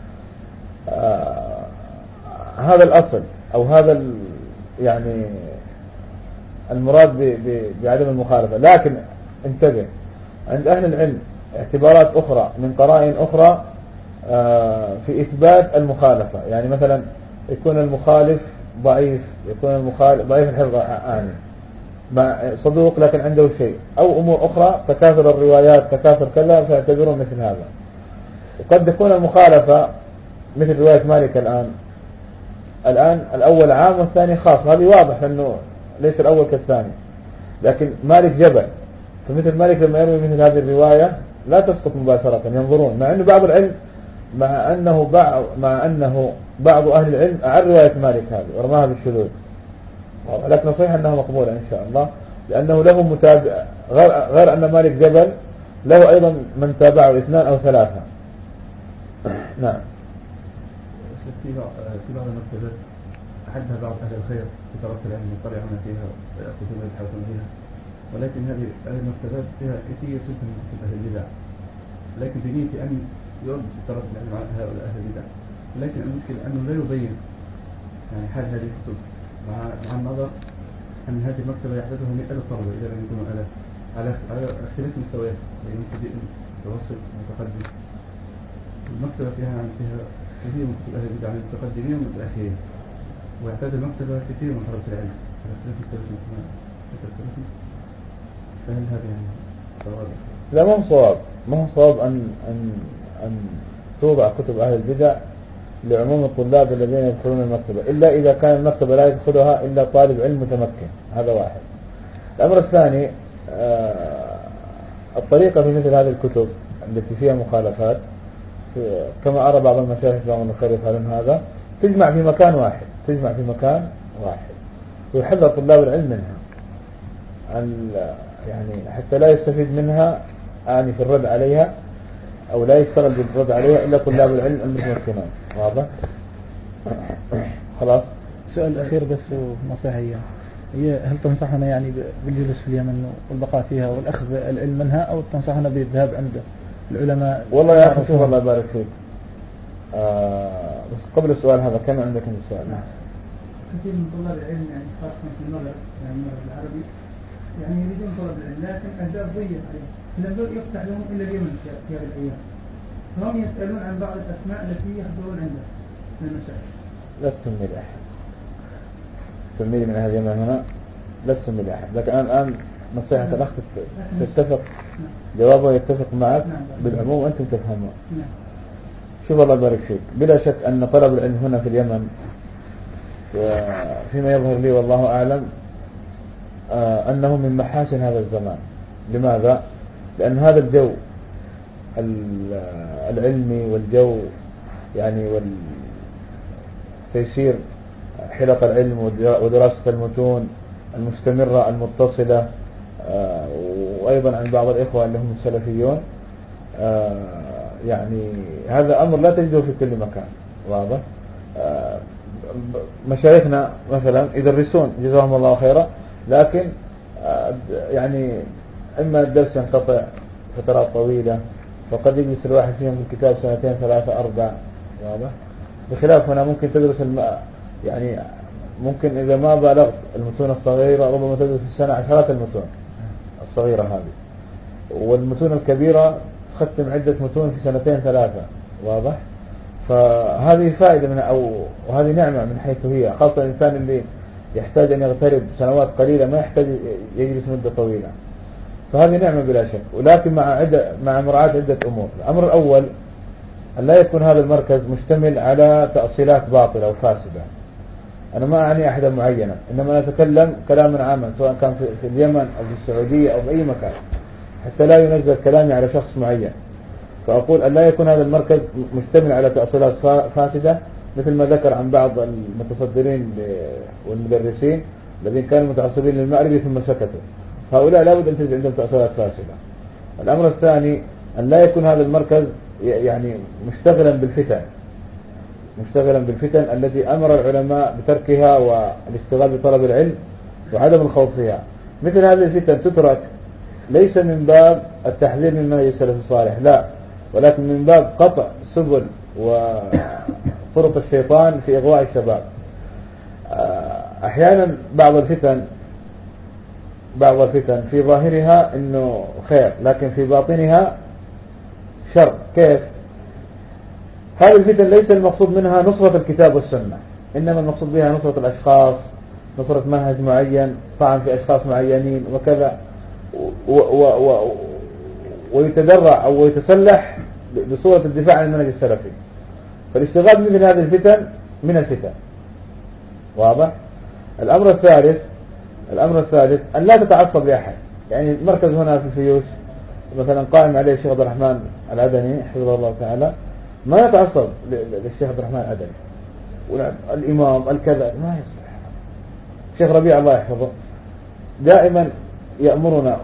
B: هذا الأصل أو هذا يعني المراد بعدم المخالفة. لكن انتبه، عند أهل العلم اعتبارات أخرى من قرائن أخرى في إثبات المخالفة. يعني مثلا يكون المخالف ضعيف، يكون المخالف ضعيف الحفظ صدوق لكن عنده شيء، أو أمور أخرى، تكاثر الروايات، تكاثر كذا، فيعتبرون مثل هذا. وقد تكون المخالفة مثل رواية مالك الآن الأول عام والثاني خاص، هذه واضح أنه ليس الأول كالثاني، لكن مالك جبل، فمثل مالك لما يروي مثل هذه الرواية لا تسقط مباشرة، ينظرون، مع أنه بعض العلم مع أنه بعض أهل العلم أعر رواية مالك هذه ورماها بالشذوذ، لكن نصيح أنها مقبولة إن شاء الله، لأنه له متابع، غير أن مالك جبل له أيضا من تابعه 2 أو 3. نعم.
E: في بعض المكتبات أحدها بعض أهل الخير في طرف العلم يطلعون فيها كتب يبحثون فيها، ولكن هذه المكتبات فيها كثير جدا من كتب أهل البدع، لكن بنية أن يرد في طرف العلم على هؤلاء أهل البدع، لكن المشكلة أنه لا يبين يعني حال هذه الكتب مع النظر أن هذه المكتبة يحدثها 100,000 طلبة إذا لم يكونوا آلاف، على اختلاف مستويات بين مبتدئ متوسط متقدم. المكتبة فيها كثير من كتب أهل البدع عن المتقدمين والمتأخرين، ويعتاد المكتبة كثير من طلبة العلم على اختلاف مستويات. فهل هذا يعني صواب؟
B: لا، ما هو صواب أن توضع كتب أهل البدع لعموم الطلاب الذين يدخلون المكتبة، إلا إذا كان المكتبة لا يدخلها إلا طالب علم متمكن. هذا واحد. الأمر الثاني، الطريقة في مثل هذه الكتب التي فيها مخالفات، كما أرى بعض المشايخ جزاهم الله خير يفعلون هذا، تجمع في مكان واحد ويحذر طلاب العلم منها، يعني حتى لا يستفيد منها يعني في الرد عليها، أو لا يشتغل بالرد عليها إلا طلاب العلم المتمكنون. واضح؟ خلاص.
A: سؤال أخير بس ونصيحة هي هل تنصحنا يعني بالجلوس في اليمن والبقاء فيها والأخذ العلم منها، أو تنصحنا بالذهاب عند العلماء؟
B: والله يا أخي شوف، الله يبارك فيك، بس قبل السؤال هذا كان عندك السؤال.
C: كثير من طلاب العلم يعني خاصة في المغرب، يعني المغرب العربي، يعني يريدون طلب العلم لكن أهداف ضيقة عليهم، فلم يفتح لهم إلا اليمن في هذه الأيام، فهم يسألون عن بعض الأسماء التي يحضرون عندها من المشايخ.
B: لا تسمي لأحد، تسمي من أهل اليمن هنا، لا تسمي لأحد. لكن الآن نصيحة الأخ تتفق، جوابه يتفق معك بالعموم وأنتم تفهمون. شوف الله يبارك فيك، بلا شك أن طلب العلم هنا في اليمن، فيما يظهر لي والله أعلم أنه من محاسن هذا الزمان. لماذا؟ لأن هذا الجو العلمي والجو يعني والتيسير حلق العلم ودراسة المتون المستمرة المتصلة، وأيضا عن بعض الإخوة اللي هم السلفيون، يعني هذا أمر لا تجده في كل مكان. واضح؟ مشايخنا مثلا يدرسون جزاهم الله خيرا، لكن يعني إما الدرس ينقطع فترات طويلة، وقد يجلس الواحد فيهم في الكتاب 2 3 4. واضح؟ بخلاف هنا ممكن تدرس يعني ممكن إذا ما بالغت المتون الصغيرة ربما تدرس في السنة عشرات المتون الصغيرة هذه، والمتون الكبيرة تختم عدة متون في سنتين ثلاثة. واضح؟ فهذه فائدة منها وهذه نعمة من حيث هي، خاصة الإنسان اللي يحتاج أن يغترب سنوات قليلة ما يحتاج يجلس مدة طويلة، فهذه نعمة بلا شك. ولكن مع مراعاة عدة أمور. الأمر الأول أن لا يكون هذا المركز مشتمل على تأصيلات باطلة أو فاسدة. أنا ما أعني أحدا معينا، إنما أتكلم كلاما عاما سواء كان في اليمن أو في السعودية أو في أي مكان، حتى لا ينزل كلامي على شخص معين. فأقول أن لا يكون هذا المركز مشتمل على تأصيلات فاسدة، مثل ما ذكر عن بعض المتصدرين والمدرسين الذين كانوا متعصبين للمأربي ثم سكتوا. هؤلاء لا بد أن تجد عندهم تأصيلات فاسدة. الأمر الثاني أن لا يكون هذا المركز يعني مشتغلا بالفتن التي أمر العلماء بتركها والاشتغال بطلب العلم وعدم الخوض فيها. مثل هذه الفتن تترك ليس من باب التحذير من منهج السلف الصالح، لا، ولكن من باب قطع سبل وطرق الشيطان في إغواء الشباب. أحيانا بعض الفتن في ظاهرها إنه خير، لكن في باطنها شر. كيف؟ هذه الفتن ليس المقصود منها نصرة الكتاب والسنة، إنما المقصود بها نصرة الأشخاص، نصرة منهج معين، طعن في أشخاص معينين وكذا، ويتدرع أو يتسلح بصورة الدفاع عن المنهج السلفي. فالاشتغال مثل هذه الفتن من الفتن. واضح؟ الأمر الثالث أن لا تتعصب لأحد. يعني المركز هنا في فيوش مثلا قائم عليه الشيخ عبد الرحمن العدني حفظه الله تعالى، ما يتعصب للشيخ عبد الرحمن العدني والإمام الكذا، ما يصلح. الشيخ ربيع الله يحفظه دائما يأمرنا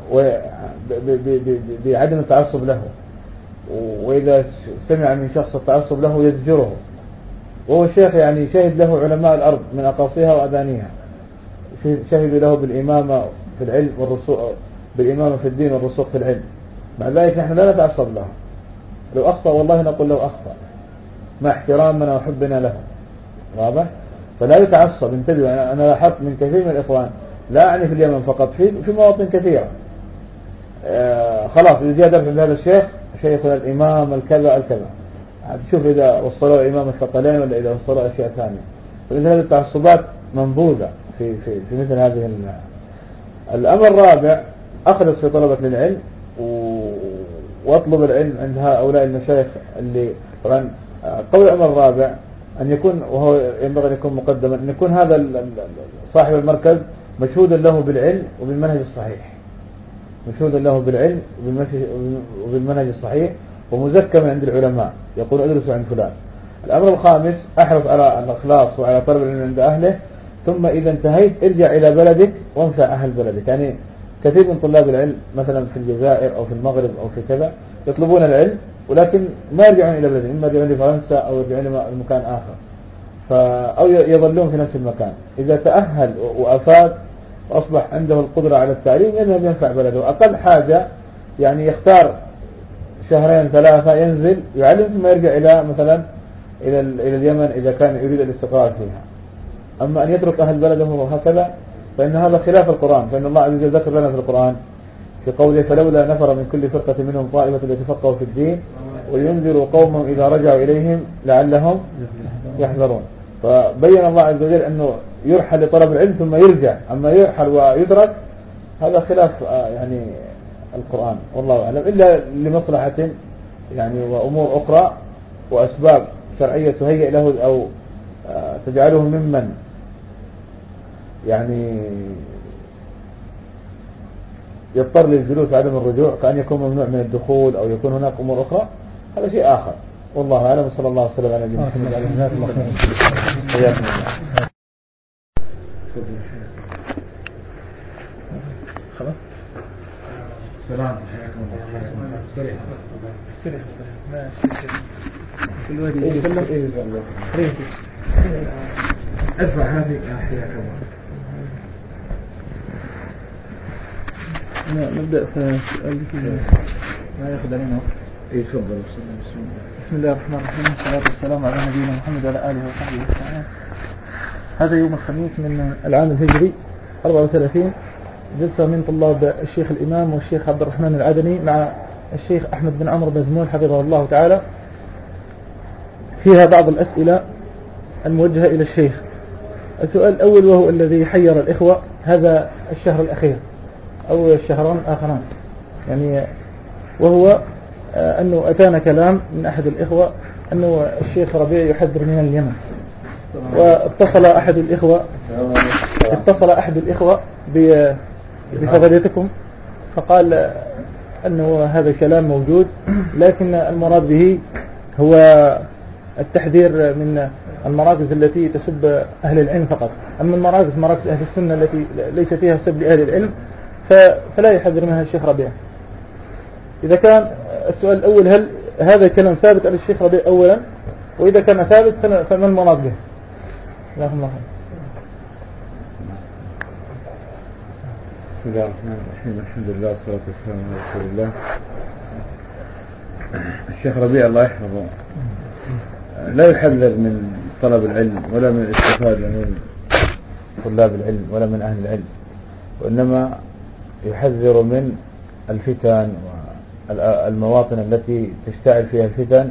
B: بعدم التعصب له، وإذا سمع من شخص التعصب له يزجره. وهو الشيخ يعني شهد له علماء الأرض من أقاصيها وأدانيها، شهدوا له بالإمامة في العلم والرسوخ، بالإمامة في الدين والرسوخ في العلم. مع ذلك نحن لا نتعصب له. لو أخطأ والله نقول له أخطأ مع احترامنا وحبنا له. واضح؟ فلا يتعصب. انتبهوا، أنا لاحظت من كثير من الإخوان، لا أعني في اليمن فقط، في مواطن كثيرة، خلاص إذا جاء درس عند هذا الشيخ شيخنا الإمام الكذا تشوف إذا وصلوا إمام الثقلين ولا إذا وصلوا أشياء ثانية. فمثل هذه التعصبات منبوذة في مثل هذه الأمر الرابع أخلص في طلبة للعلم واطلب العلم عند هؤلاء المشايخ اللي طبعا. قول الأمر الرابع أن يكون، وهو ينبغي أن يكون مقدما، أن يكون هذا صاحب المركز مشهودا له بالعلم وبالمنهج الصحيح، وبالمنهج الصحيح ومزكى من عند العلماء، يقول أدرسوا عند فلان. الأمر الخامس أحرص على الإخلاص وعلى طلب العلم عند أهله، ثم إذا انتهيت ارجع إلى بلدك وانفع أهل بلدك. يعني كثير من طلاب العلم مثلا في الجزائر أو في المغرب أو في كذا يطلبون العلم ولكن ما يرجعون إلى بلدهم، إما يرجعون لفرنسا أو يرجعون لمكان آخر، أو يظلون في نفس المكان. إذا تأهل وأفاد وأصبح عنده القدرة على التعليم يذهب ينفع بلده. أقل حاجة يعني يختار شهرين ثلاثة ينزل يعلم ثم يرجع إلى مثلا إلى اليمن إذا كان يريد الاستقرار فيها. أما أن يترك أهل بلده وهكذا فإن هذا خلاف القرآن. فإن الله عز وجل ذكر لنا في القرآن في قوله فلولا نفر من كل فرقة منهم طائفة ليتفقهوا في الدين وينذروا قومهم إذا رجعوا إليهم لعلهم يحذرون. فبين الله عز وجل أنه يرحل لطلب العلم ثم يرجع، أما يرحل ويدرك هذا خلاف يعني القرآن والله أعلم، إلا لمصلحة يعني وأمور أخرى وأسباب شرعية تهيئ له أو تجعله ممن يعني يضطر للجلوس عدم الرجوع، كأن يكون ممنوع من الدخول أو يكون هناك أمور أخرى، هذا شيء آخر والله أعلم. صلى الله وسلم على نبينا محمد وعلى آله وصحبه حياكم الله.
A: خلاص
B: سلام حياكم الله.
A: استريح ماشي. كل واحد يتكلم
B: ادفع هذه حياكم الله.
A: نبدأ في سؤال كذا ما ياخذ علينا وقت.
B: تفضل.
A: بسم الله الرحمن الرحيم، والصلاة والسلام على نبينا محمد وعلى آله وصحبه وسلم. هذا يوم الخميس من العام الهجري 34 جلسة من طلاب الشيخ الإمام والشيخ عبد الرحمن العدني مع الشيخ أحمد بن عمرو بازمول حفظه الله تعالى، فيها بعض الأسئلة الموجهة إلى الشيخ. السؤال الأول وهو الذي حير الإخوة هذا الشهر الأخير أو الشهران الآخران، يعني وهو أنه أتانا كلام من أحد الإخوة أنه الشيخ ربيع يحذر من اليمن، واتصل أحد الإخوة بفضيلتكم فقال أنه هذا الكلام موجود، لكن المراد به هو التحذير من المراكز التي تسب أهل العلم فقط، أما مراكز أهل السنة التي ليس فيها سب لأهل العلم فلا يحذر منها الشيخ ربيع. إذا كان السؤال الأول هل هذا الكلام ثابت على الشيخ ربيع أولا، وإذا كان ثابت فما المراد به؟ جزاكم الله خير.
B: بسم الله الرحمن الرحيم، الحمد لله والصلاة والسلام على رسول الله. الشيخ ربيع الله يحفظه لا يحذر من طلب العلم ولا من الاستفادة من طلاب العلم ولا من أهل العلم، وإنما يحذر من الفتن والمواطن التي تشتعل فيها الفتن.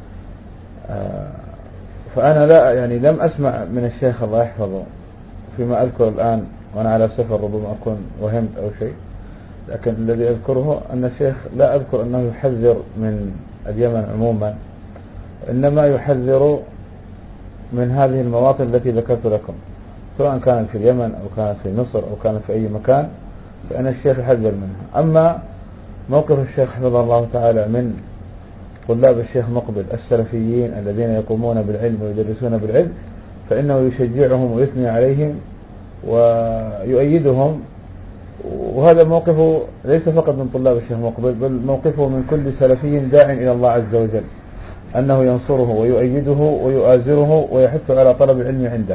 B: فأنا لم أسمع من الشيخ الله يحفظه فيما أذكر الآن وأنا على سفر، ربما أكون وهمت أو شيء، لكن الذي أذكره أن الشيخ لا أذكر أنه يحذر من اليمن عموما، إنما يحذر من هذه المواطن التي ذكرت لكم، سواء كانت في اليمن أو كانت في مصر أو كانت في أي مكان، فإن الشيخ يحذر منها. أما موقف الشيخ حفظه الله تعالى من طلاب الشيخ مقبل السلفيين الذين يقومون بالعلم ويدرسون بالعلم، فإنه يشجعهم ويثني عليهم ويؤيدهم، وهذا موقفه ليس فقط من طلاب الشيخ مقبل، بل موقفه من كل سلفي داع إلى الله عز وجل، أنه ينصره ويؤيده ويؤازره ويحث على طلب العلم عنده.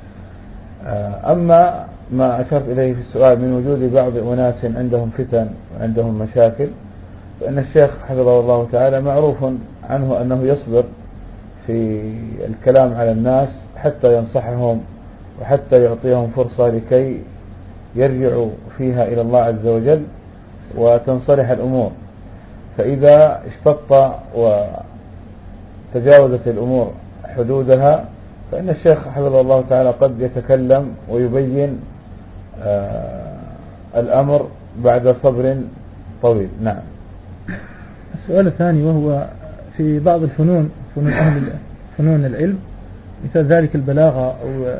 B: أما ما أشرت إليه في السؤال من وجود بعض أناس عندهم فتن وعندهم مشاكل، فإن الشيخ حفظه الله تعالى معروف عنه أنه يصبر في الكلام على الناس حتى ينصحهم وحتى يعطيهم فرصة لكي يرجعوا فيها إلى الله عز وجل وتنصلح الأمور. فإذا اشتط وتجاوزت الأمور حدودها فإن الشيخ حفظه الله تعالى قد يتكلم ويبين الأمر بعد صبر طويل. نعم.
A: السؤال الثاني وهو في بعض الفنون، فنون العلم، مثل ذلك البلاغة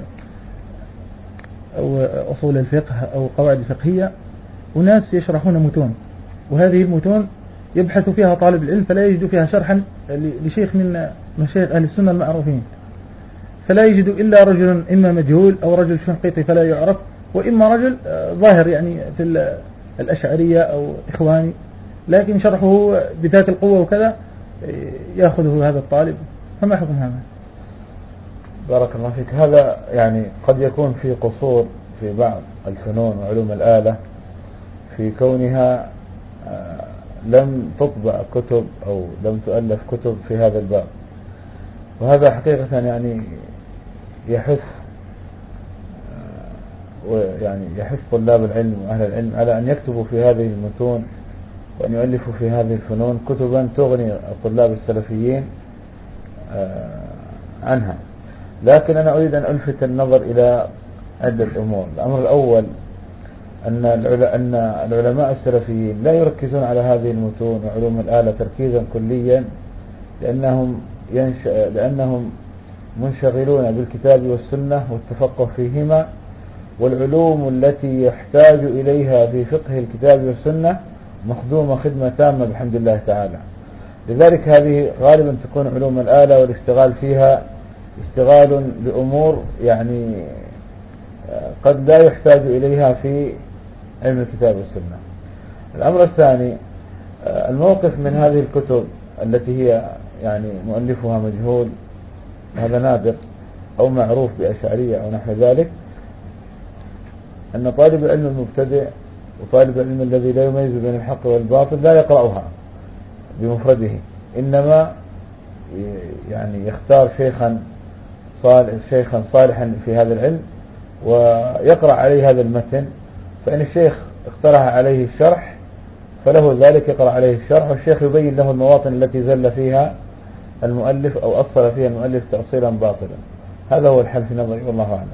A: أو أصول الفقه أو قواعد فقهية، وناس يشرحون متون، وهذه المتون يبحث فيها طالب العلم فلا يجد فيها شرحا لشيخ من مشايخ أهل السنة المعروفين، فلا يجد إلا رجل إما مجهول أو رجل شنقيطي فلا يعرف، وإما رجل ظاهر يعني في الأشعرية أو إخواني، لكن شرحه بذات القوة وكذا يأخذه هذا الطالب، فما حكم هذا؟
B: بارك الله فيك. هذا يعني قد يكون في قصور في بعض الفنون وعلوم الآلة في كونها لم تطبع كتب أو لم تؤلف كتب في هذا الباب، وهذا حقيقة يعني يحث طلاب العلم وأهل العلم على أن يكتبوا في هذه المتون وأن يؤلفوا في هذه الفنون كتبا تغني الطلاب السلفيين عنها. لكن أنا أريد أن ألفت النظر إلى عدة أمور. الأمر الأول أن العلماء السلفيين لا يركزون على هذه المتون وعلوم الآلة تركيزا كليا، لأنهم منشغلون بالكتاب والسنة والتفقه فيهما، والعلوم التي يحتاج إليها في فقه الكتاب والسنة مخدومة خدمة تامة بحمد الله تعالى. لذلك هذه غالبا تكون علوم الآلة والاشتغال فيها اشتغال بأمور يعني قد لا يحتاج إليها في علم الكتاب والسنة. الأمر الثاني الموقف من هذه الكتب التي هي يعني مؤلفها مجهول، هذا نادر أو معروف بأشعرية أو نحو ذلك، أن طالب العلم المبتدئ وطالب العلم الذي لا يميز بين الحق والباطل لا يقرأها بمفرده، إنما يعني يختار شيخا شيخا صالحا في هذا العلم ويقرأ عليه هذا المتن، فإن الشيخ اقترح عليه الشرح فله ذلك يقرأ عليه الشرح، والشيخ يبين له المواطن التي زل فيها المؤلف أو أصل فيها المؤلف تأصيلا باطلا. هذا هو الحل في نظري والله أعلم.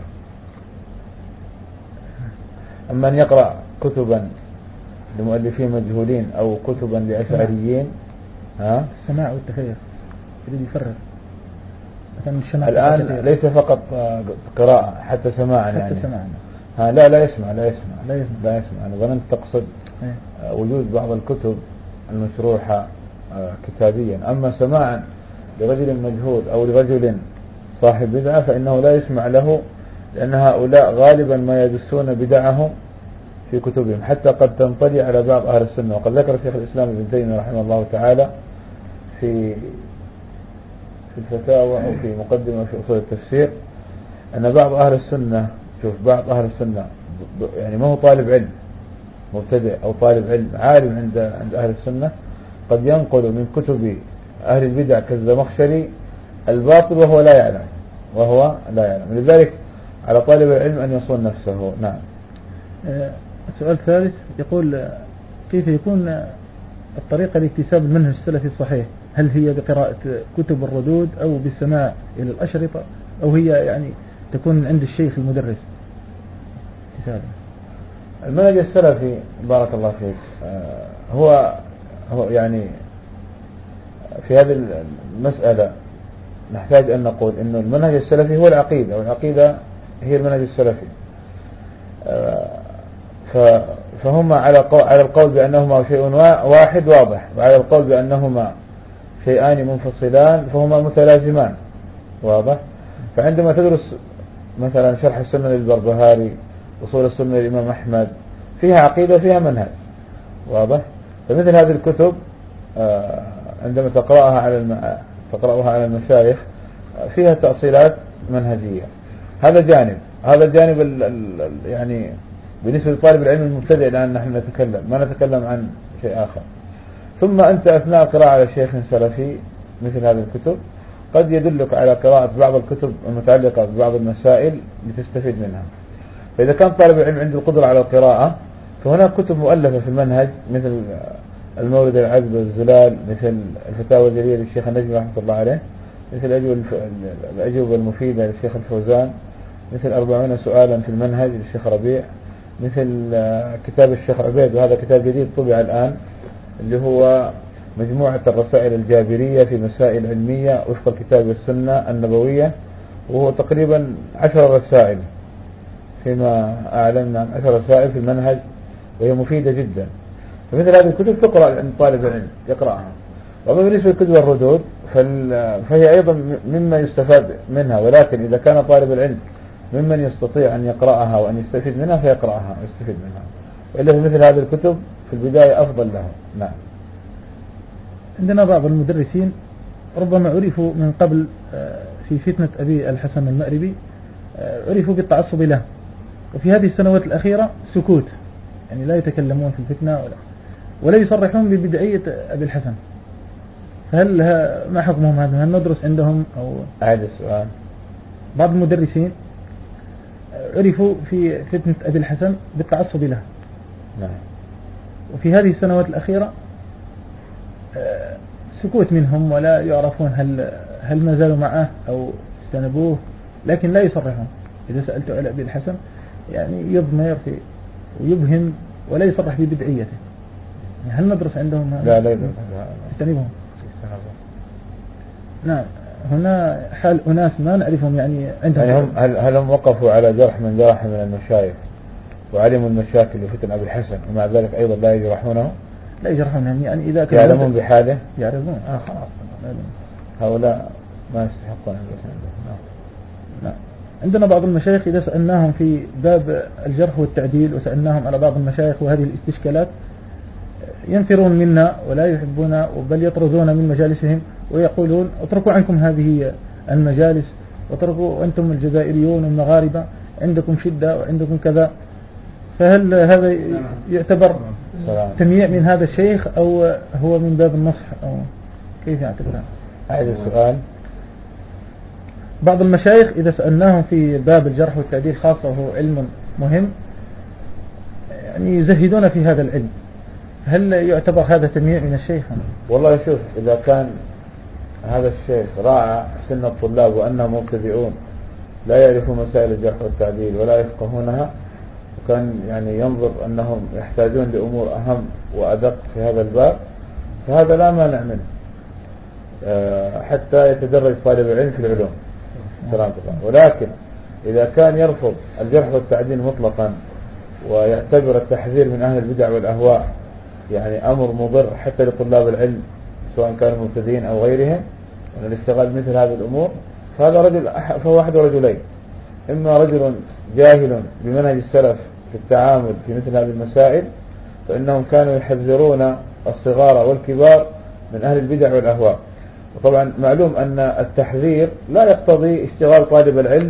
B: أما أن يقرأ كتبا لمؤلفين مجهولين أو كتبا لأشعريين
A: السماع والتفريغ يريد يفرغ
B: الآن ليس فقط قراءة حتى سماعا
A: حتى
B: يعني
A: سماعا.
B: لا يسمع. أنا ظننت تقصد وجود بعض الكتب المشروحة كتابيا، أما سماعا لرجل مجهول أو لرجل صاحب بدعة فإنه لا يسمع له، لأن هؤلاء غالبا ما يدسون بدعهم في كتبهم حتى قد تنطلي على بعض أهل السنة. وقد ذكر شيخ الإسلام ابن تيمية رحمه الله تعالى في الفتاوى أو في مقدمة في أصول التفسير أن بعض أهل السنة، بعض أهل السنة يعني ما هو طالب علم مبتدئ أو طالب علم عالم عند أهل السنة، قد ينقل من كتب أهل البدع كالزمخشري الباطل وهو لا يعلم. لذلك على طالب العلم أن يصون نفسه. نعم.
A: السؤال الثالث يقول كيف يكون الطريقة لاكتساب المنهج السلفي الصحيح؟ هل هي بقراءة كتب الردود أو بالسماع إلى الأشرطة أو هي يعني تكون عند الشيخ المدرس اكتسابه؟
B: المنهج السلفي بارك الله فيك هو يعني في هذه المسألة نحتاج أن نقول إنه المنهج السلفي هو العقيدة، والعقيدة هي المنهج السلفي. فهم على القول بأنهما شيء واحد واضح، وعلى القول بأنهما شيئان منفصلان فهما متلازمان واضح. فعندما تدرس مثلا شرح السنة للبربهاري، أصول السنة للإمام أحمد، فيها عقيدة وفيها منهج واضح. فمثل هذه الكتب عندما تقرأها على المشايخ فيها تأصيلات منهجية. هذا جانب يعني بالنسبة لطالب العلم المبتدئ. الآن نحن ما نتكلم عن شيء آخر. ثم أنت أثناء القراءة على شيخ سلفي مثل هذه الكتب قد يدلك على قراءة بعض الكتب المتعلقة ببعض المسائل لتستفيد منها. فإذا كان طالب العلم عنده القدرة على القراءة فهناك كتب مؤلفة في المنهج مثل المورد العذب والزلال، مثل الفتاوى الجليلة للشيخ النجمي رحمة الله عليه، مثل الأجوبة المفيدة للشيخ الفوزان، مثل 40 سؤالا في المنهج للشيخ ربيع، مثل كتاب الشيخ عبيد، وهذا كتاب جديد طبع الآن اللي هو مجموعة الرسائل الجابرية في مسائل علمية وفق الكتاب والسنة النبوية، وهو تقريبا 10 رسائل فيما أعلمنا عن 10 رسائل في المنهج، وهي مفيدة جدا. فمثل هذه الكتب تقرأ عند طالب العلم يقرأها. وأما بالنسبة لكتب الردود فهي أيضا مما يستفاد منها، ولكن إذا كان طالب العلم ممن يستطيع أن يقرأها وأن يستفيد منها فيقرأها ويستفيد منها، وإلا في مثل هذه الكتب في البداية أفضل له. نعم.
A: عندنا بعض المدرسين ربما عرفوا من قبل في فتنة أبي الحسن المأربي عرفوا بالتعصب له، وفي هذه السنوات الأخيرة سكوت، يعني لا يتكلمون في الفتنة ولا يصرحون ببدعية أبي الحسن. فهل ما حكمهم هذا؟ هل ندرس عندهم أو
B: أعد السؤال؟
A: بعض المدرسين عرفوا في فتنة أبي الحسن بالتعصب له.
B: نعم.
A: وفي هذه السنوات الأخيرة سكوت منهم ولا يعرفون هل ما زالوا معه أو استنبوه، لكن لا يصرحون. إذا سألت على أبي الحسن يعني يضمر ويبهم ولا يصرح ببدعيته. يعني هل ندرس عندهم هذا؟
B: لا يدرس
A: اجتنبهم. نعم. هنا حال أناس ما نعرفهم يعني عندهم
B: يعني هل هم وقفوا على جرح من المشايخ وعلموا المشاكل وفتن أبي الحسن ومع ذلك أيضا لا يجرحونه؟
A: لا يجرحونهم، يعني إذا كانوا
B: يعلمون بحاله
A: يعرفون.
B: خلاص هؤلاء ما يستحقون
A: لا. عندنا بعض المشايخ إذا سألناهم في باب الجرح والتعديل وسألناهم على بعض المشايخ وهذه الاستشكالات ينفرون منا ولا يحبون، بل يطردون من مجالسهم ويقولون اتركوا عنكم هذه المجالس، واتركوا أنتم الجزائريون والمغاربة عندكم شدة وعندكم كذا. فهل هذا يعتبر تمييع من هذا الشيخ أو هو من باب النصح أو كيف يعتبرها؟
B: هذا السؤال.
A: بعض المشايخ إذا سألناهم في باب الجرح والتعديل خاصة وهو علم مهم يعني يزهدون في هذا العلم، هل يعتبر هذا تمييع من الشيخ؟
B: والله شوف، إذا كان هذا الشيخ راعى سن الطلاب وأنهم مبتدئون لا يعرفون مسائل الجرح والتعديل ولا يفقهونها، وكان يعني ينظر أنهم يحتاجون لأمور أهم وأدق في هذا الباب، فهذا لا مانع منه حتى يتدرج طالب العلم في العلوم سلامة الله. ولكن إذا كان يرفض الجرح والتعديل مطلقا ويعتبر التحذير من أهل البدع والأهواء يعني أمر مضر حتى لطلاب العلم سواء كانوا مبتدئين أو غيرهم، وأن الاشتغال بمثل هذه الأمور، فهو أحد رجلين: إما رجل جاهل بمنهج السلف في التعامل في مثل هذه المسائل، فإنهم كانوا يحذرون الصغار والكبار من أهل البدع والأهواء. وطبعا معلوم أن التحذير لا يقتضي اشتغال طالب العلم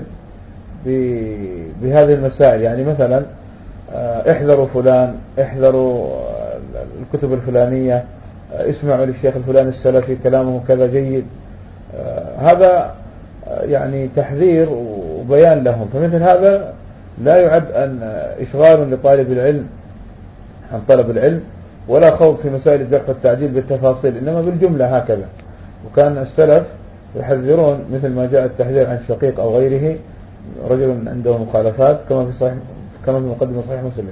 B: بهذه المسائل، يعني مثلا احذروا فلان، احذروا الكتب الفلانية، اسمعوا للشيخ الفلاني السلفي كلامه كذا جيد، هذا يعني تحذير وبيان لهم. فمثل هذا لا يعد أن إشغال لطالب العلم عن طلب العلم ولا خوض في مسائل الجرح والتعديل بالتفاصيل، إنما بالجملة هكذا. وكان السلف يحذرون مثل ما جاء التحذير عن شقيق أو غيره، رجل عنده مخالفات كما في مقدمة صحيح مسلم.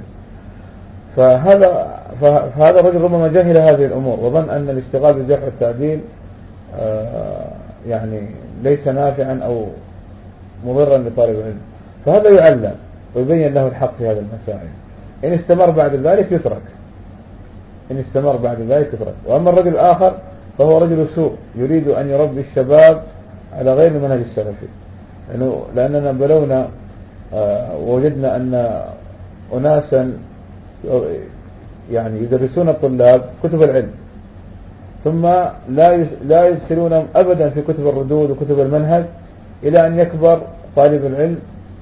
B: فهذا الرجل ربما جهل هذه الأمور وظن أن الاشتغال بالجرح والتعديل يعني ليس نافعا أو مضرا لطالب العلم، فهذا يعلم ويبين له الحق في هذه المسائل. إن استمر بعد ذلك يترك. وأما الرجل الآخر فهو رجل سوء يريد أن يربي الشباب على غير المنهج السلفي، لأننا بلونا ووجدنا أن أناسا يعني يدرسون الطلاب كتب العلم ثم لا يدخلونهم أبدا في كتب الردود وكتب المنهج، إلى أن يكبر طالب العلم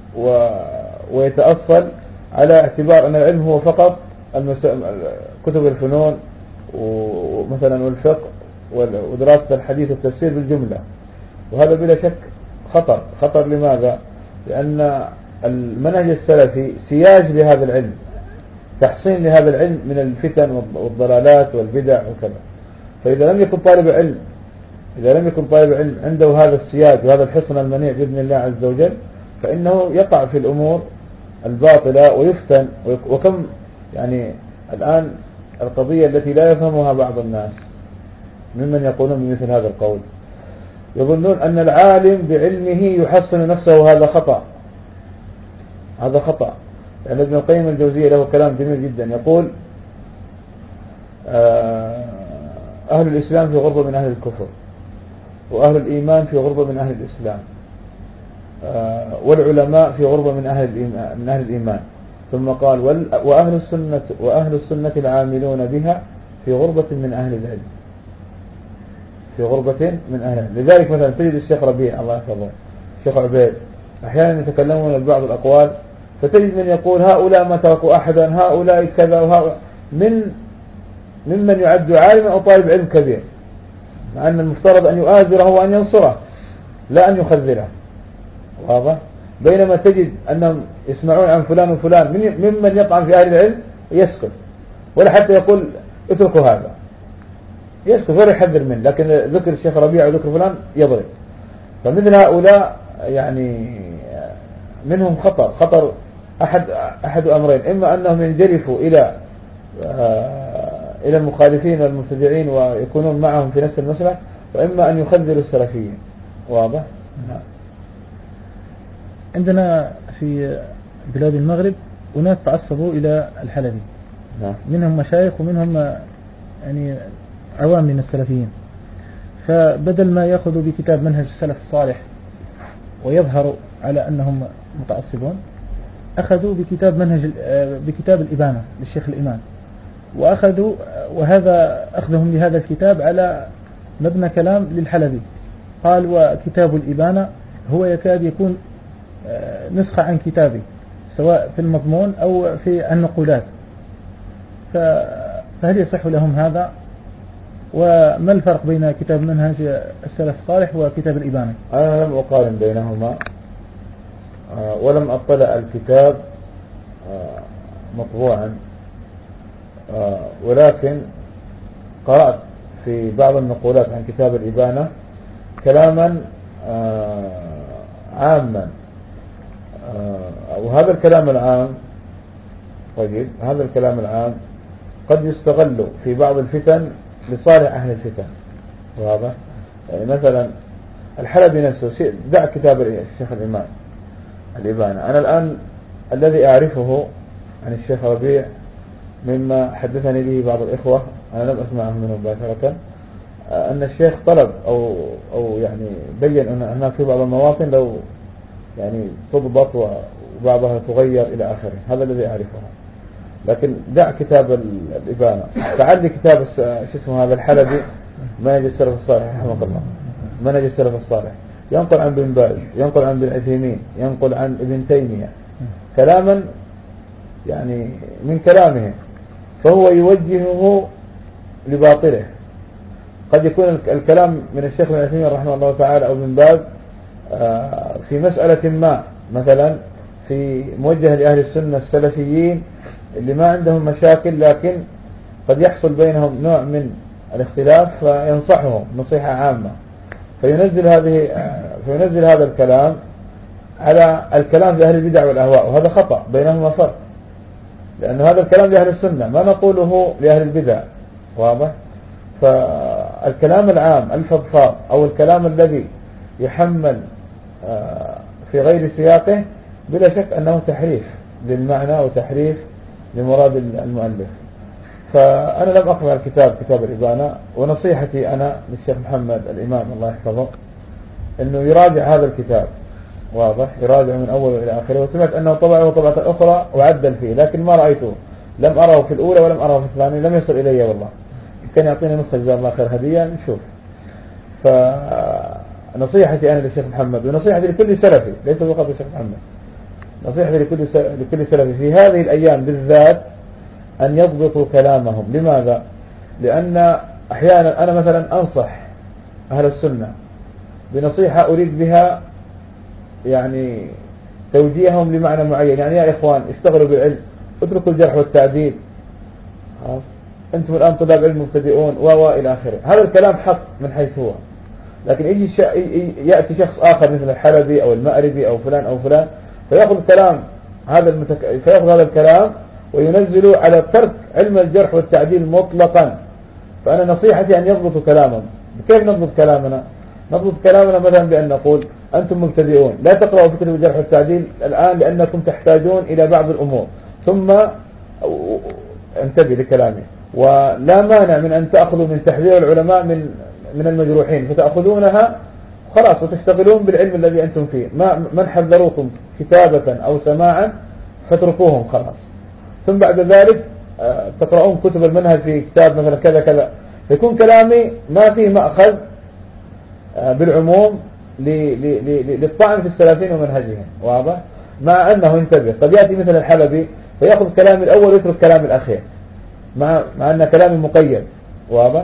B: ويتأصل على اعتبار أن العلم هو فقط كتب الفنون ومثلا والفقه ودراسة الحديث والتفسير بالجملة. وهذا بلا شك خطر. لماذا؟ لأن المنهج السلفي سياج لهذا العلم، تحصين لهذا العلم من الفتن والضلالات والبدع وكذا. فإذا لم يكن طالب علم عنده هذا السياج وهذا الحصن المنيع بإذن الله عز وجل، فإنه يقع في الأمور الباطلة ويفتن. وكم يعني الآن القضية التي لا يفهمها بعض الناس ممن يقولون بمثل هذا القول، يظنون أن العالم بعلمه يحصن نفسه. هذا خطأ. يعني ابن القيم الجوزية له كلام جميل جدا، يقول أهل الإسلام في غربة من أهل الكفر، وأهل الإيمان في غربة من أهل الإسلام، والعلماء في غربة من أهل الإيمان. ثم قال وأهل السنة العاملون بها في غربة من أهل العلم. لذلك مثلا تجد الشيخ ربيع الله يحفظه، الشيخ عبيد، أحيانا يتكلمون ببعض الأقوال فتجد من يقول هؤلاء ما تركوا أحدا، هؤلاء كذا، وهؤلاء ممن يعد عالما أو طالب علم كبير، مع أن المفترض أن يؤازره وأن ينصره لا أن يخذله. واضح؟ بينما تجد أنهم يسمعون عن فلان وفلان ممن يطعن في أهل العلم يسكت، ولا حتى يقول اتركوا هذا، يسكت ولا يحذر منه، لكن ذكر الشيخ ربيع وذكر فلان يضرب. فمثل هؤلاء يعني منهم خطر أحد أمرين: إما أنهم ينجرفوا إلى المخالفين والمبتدعين ويكونون معهم في نفس المسلك، وإما أن يخذلوا السلفيين. واضح؟
A: عندنا في بلاد المغرب أناس تعصبوا إلى الحلبي، منهم مشايخ ومنهم يعني عوام من السلفيين، فبدل ما يأخذوا بكتاب منهج السلف الصالح ويظهروا على أنهم متعصبون، أخذوا بكتاب الإبانة للشيخ الإمام، وهذا أخذهم لهذا الكتاب على مبنى كلام للحلبي. قال وكتاب الإبانة هو يكاد يكون نسخة عن كتابي سواء في المضمون أو في النقولات، فهل يصح لهم هذا؟ وما الفرق بين كتاب منهج السلف الصالح وكتاب الإبانة؟
B: أنا لم أقارن بينهما ولم أطلع الكتاب مطبوعا، ولكن قرأت في بعض النقولات عن كتاب الإبانة كلاما عاما، وهذا الكلام العام طيب هذا الكلام العام قد يستغل في بعض الفتن لصالح أهل الفتن. واضح؟ يعني مثلا الحلبي نفسه، دع كتاب الشيخ الإمام الإبانة. أنا الآن الذي أعرفه عن الشيخ ربيع مما حدثني به بعض الإخوة، أنا لم أسمعه منهم مباشرة، أن الشيخ طلب أو يعني بين أن هناك في بعض المواطن لو يعني تضبط وبعضها تغير إلى آخره. هذا الذي أعرفه. لكن دع كتاب الإبانة، تعال لي كتاب شو اسمه هذا الحلبي منهج السلف الصالح رحمه الله، منهج السلف الصالح، ينقل عن بن باز، ينقل عن بن عثيمين، ينقل عن ابن تيمية كلاما يعني من كلامه، فهو يوجهه لباطله. قد يكون الكلام من الشيخ ابن عثيمين رحمه الله تعالى أو بن باز في مسألة ما، مثلا في موجه لأهل السنة السلفيين اللي ما عندهم مشاكل، لكن قد يحصل بينهم نوع من الاختلاف، فينصحهم نصيحة عامة، فينزل هذا الكلام على الكلام لأهل البدع والأهواء، وهذا خطأ، بينهما فرق، لأن هذا الكلام لأهل السنة ما نقوله لأهل البدع. واضح؟ فالكلام العام الفضفاض أو الكلام الذي يحمل في غير سياقه بلا شك أنه تحريف للمعنى وتحريف لمراد المؤلف. فأنا لم أقرأ كتاب الإبانة، ونصيحتي أنا للشيخ محمد الإمام الله يحفظه أنه يراجع هذا الكتاب. واضح؟ يراجع من أوله إلى آخره، وسمعت أنه طبعه طبعة أخرى وعدل فيه، لكن ما رأيته، لم أراه في الأولى ولم أراه في الثانية، لم يصل إلي والله. كان يعطيني نسخة جزاه الله خير هدية نشوف. فنصيحتي أنا للشيخ محمد، ونصيحتي لكل سلفي ليس فقط للشيخ محمد، نصيحتي لكل سلفي في هذه الأيام بالذات أن يضبطوا كلامهم. لماذا؟ لأن أحيانا أنا مثلا أنصح أهل السنة بنصيحة أريد بها يعني توجيههم لمعنى معين، يعني يا إخوان اشتغلوا بالعلم، اتركوا الجرح والتعديل، خلاص أنتم الآن طلاب علم مبتدئون إلى آخره. هذا الكلام حق من حيث هو، لكن يأتي شخص آخر مثل الحلبي أو المأربي أو فلان فيأخذ هذا الكلام وينزل على ترك علم الجرح والتعديل مطلقا. فأنا نصيحتي أن يضبطوا كلامهم. كيف نضبط كلامنا؟ نضبط كلامنا مثلا بأن نقول أنتم مبتدئون لا تقرأوا في كتب الجرح والتعديل الآن لأنكم تحتاجون إلى بعض الأمور، ثم انتبه لكلامي، ولا مانع من أن تأخذوا من تحذير العلماء من المجروحين فتأخذونها خلاص وتشتغلون بالعلم الذي أنتم فيه. من حذروكم كتابة أو سماعا فاتركوهم خلاص، ثم بعد ذلك تقرؤون كتب المنهج في كتاب مثلا كذا كذا، يكون كلامي ما فيه مأخذ بالعموم للطعن في السلفين ومنهجهم. واضح؟ مع أنه انتبه قد يأتي مثل الحلبي فيأخذ كلام الأول ويترك كلام الأخير مع أن كلامي مقيد. واضح؟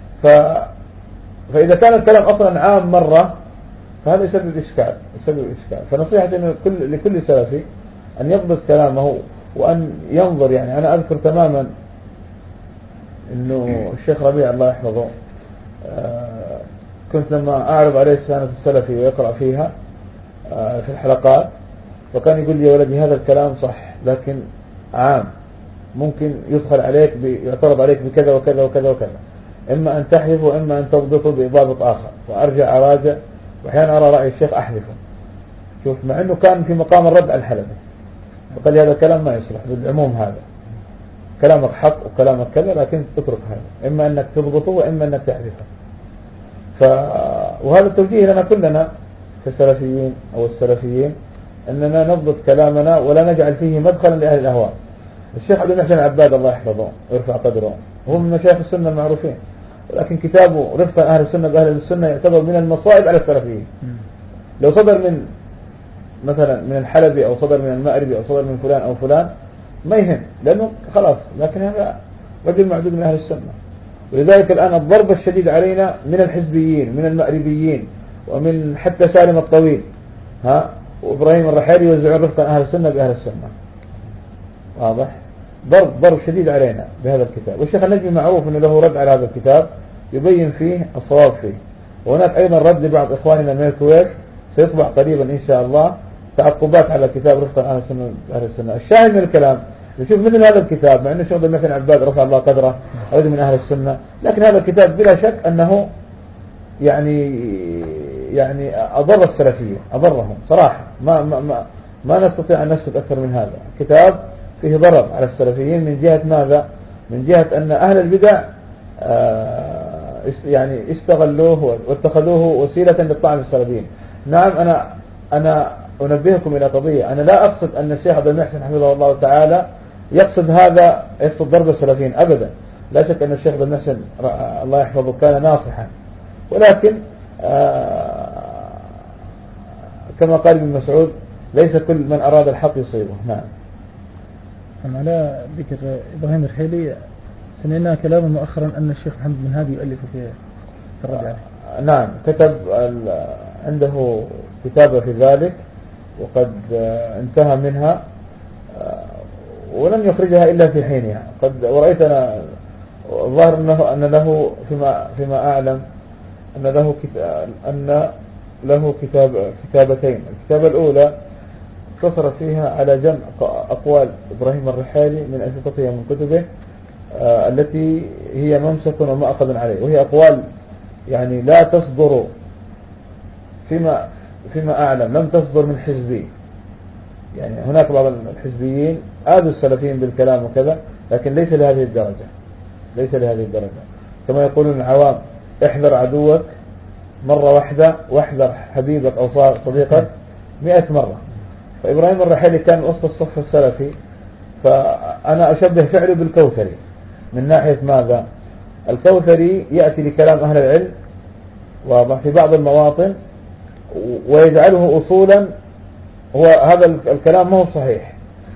B: فإذا كان الكلام أصلا عام مرة فهذا يسبب إشكال. فنصيحتي إنه لكل سلفي أن يضبط كلامه وأن ينظر. يعني أنا أذكر تماما إنه الشيخ ربيع الله يحفظه كنت لما أعرض عليه سنة السلفي ويقرأ فيها في الحلقات، وكان يقول لي يا ولدي هذا الكلام صح لكن عام، ممكن يدخل عليك يعترض عليك بكذا وكذا وكذا وكذا، إما أن تحذف وإما أن تضبطه بضابط آخر، وأرجع أراجع، وأحيانا أرى رأي الشيخ أحذفه. شوف، مع أنه كان في مقام الرد على الحلبي، وقال لي هذا الكلام ما يصلح بالعموم، هذا كلامك حق وكلامك كذا لكن تترك هذا، إما أنك تضبطه وإما أنك تحذفه. وهذا التوجيه لنا كلنا كسلفيين أو السلفيين، أننا نضبط كلامنا ولا نجعل فيه مدخلا لأهل الأهواء. الشيخ عبد المحسن العباد الله يحفظه ويرفع قدره هو من مشايخ السنة المعروفين، لكن كتابه رفق أهل السنة بأهل السنة يعتبر من المصائب على السلفيين. لو صدر من مثلا من الحلبي أو صدر من المأربي أو صدر من فلان أو فلان ما يهم، لأنه خلاص، لكن هذا رجل معدود من أهل السنة. ولذلك الآن الضرب الشديد علينا من الحزبيين، من المأربيين، ومن حتى سالم الطويل وإبراهيم الرحيلي يوزعون رفقا أهل السنة بأهل السنة. واضح؟ ضرب شديد علينا بهذا الكتاب. والشيخ النجمي معروف أنه له رد على هذا الكتاب يبين فيه الصواب فيه. وهناك أيضا رد لبعض إخواننا من الكويت سيطبع قريبا إن شاء الله تعقبات على كتاب رفقا أهل السنة بأهل السنة. الشاهد من الكلام نشوف مثل هذا الكتاب، مع أنه شيخ عبد المحسن عباد رفع الله قدره عود من أهل السنة، لكن هذا الكتاب بلا شك أنه يعني أضر السلفية، أضرهم صراحة. ما نستطيع أن نسكت أكثر من هذا. كتاب فيه ضرر على السلفيين من جهة ماذا؟ من جهة أن أهل البدع يعني استغلوه واتخذوه وسيلة للطعن في السلفيين. نعم، أنا أنبهكم إلى قضية. أنا لا أقصد أن الشيخ عبد المحسن حفظه الله تعالى يقصد ضرب السلفيين أبدا. لا شك أن الشيخ عبد المحسن الله يحفظه كان ناصحا، ولكن كما قال ابن مسعود ليس كل من أراد الحق يصيبه. نعم.
A: على ذكر إبراهيم الرحيلي سمعنا كلاما مؤخرا أن الشيخ محمد بن هادي يؤلف في الرد.
B: نعم، كتب عنده كتابة في ذلك وقد انتهى منها ولم يخرجها إلا في حينها. ورأيت أنا الظاهر أن له فيما أعلم أن له كتابتين. الكتابة الأولى اقتصر فيها على جمع أقوال إبراهيم الرحيلي من أنشطته من كتبه التي هي ممسك ومأخذ عليه، وهي أقوال يعني لا تصدر فيما أعلم لم تصدر من حزبي. يعني هناك بعض الحزبيين آذوا السلفيين بالكلام وكذا، لكن ليس لهذه الدرجة. كما يقولون العوام: احذر عدوك مرة واحدة واحذر حبيبك أو صديقك 100 مرة. فإبراهيم الرحيلي كان وسط الصف السلفي، فأنا أشبه فعله بالكوثري. من ناحية ماذا؟ الكوثري يأتي لكلام أهل العلم واضح في بعض المواطن ويجعله أصولا، هو هذا الكلام ما هو صحيح،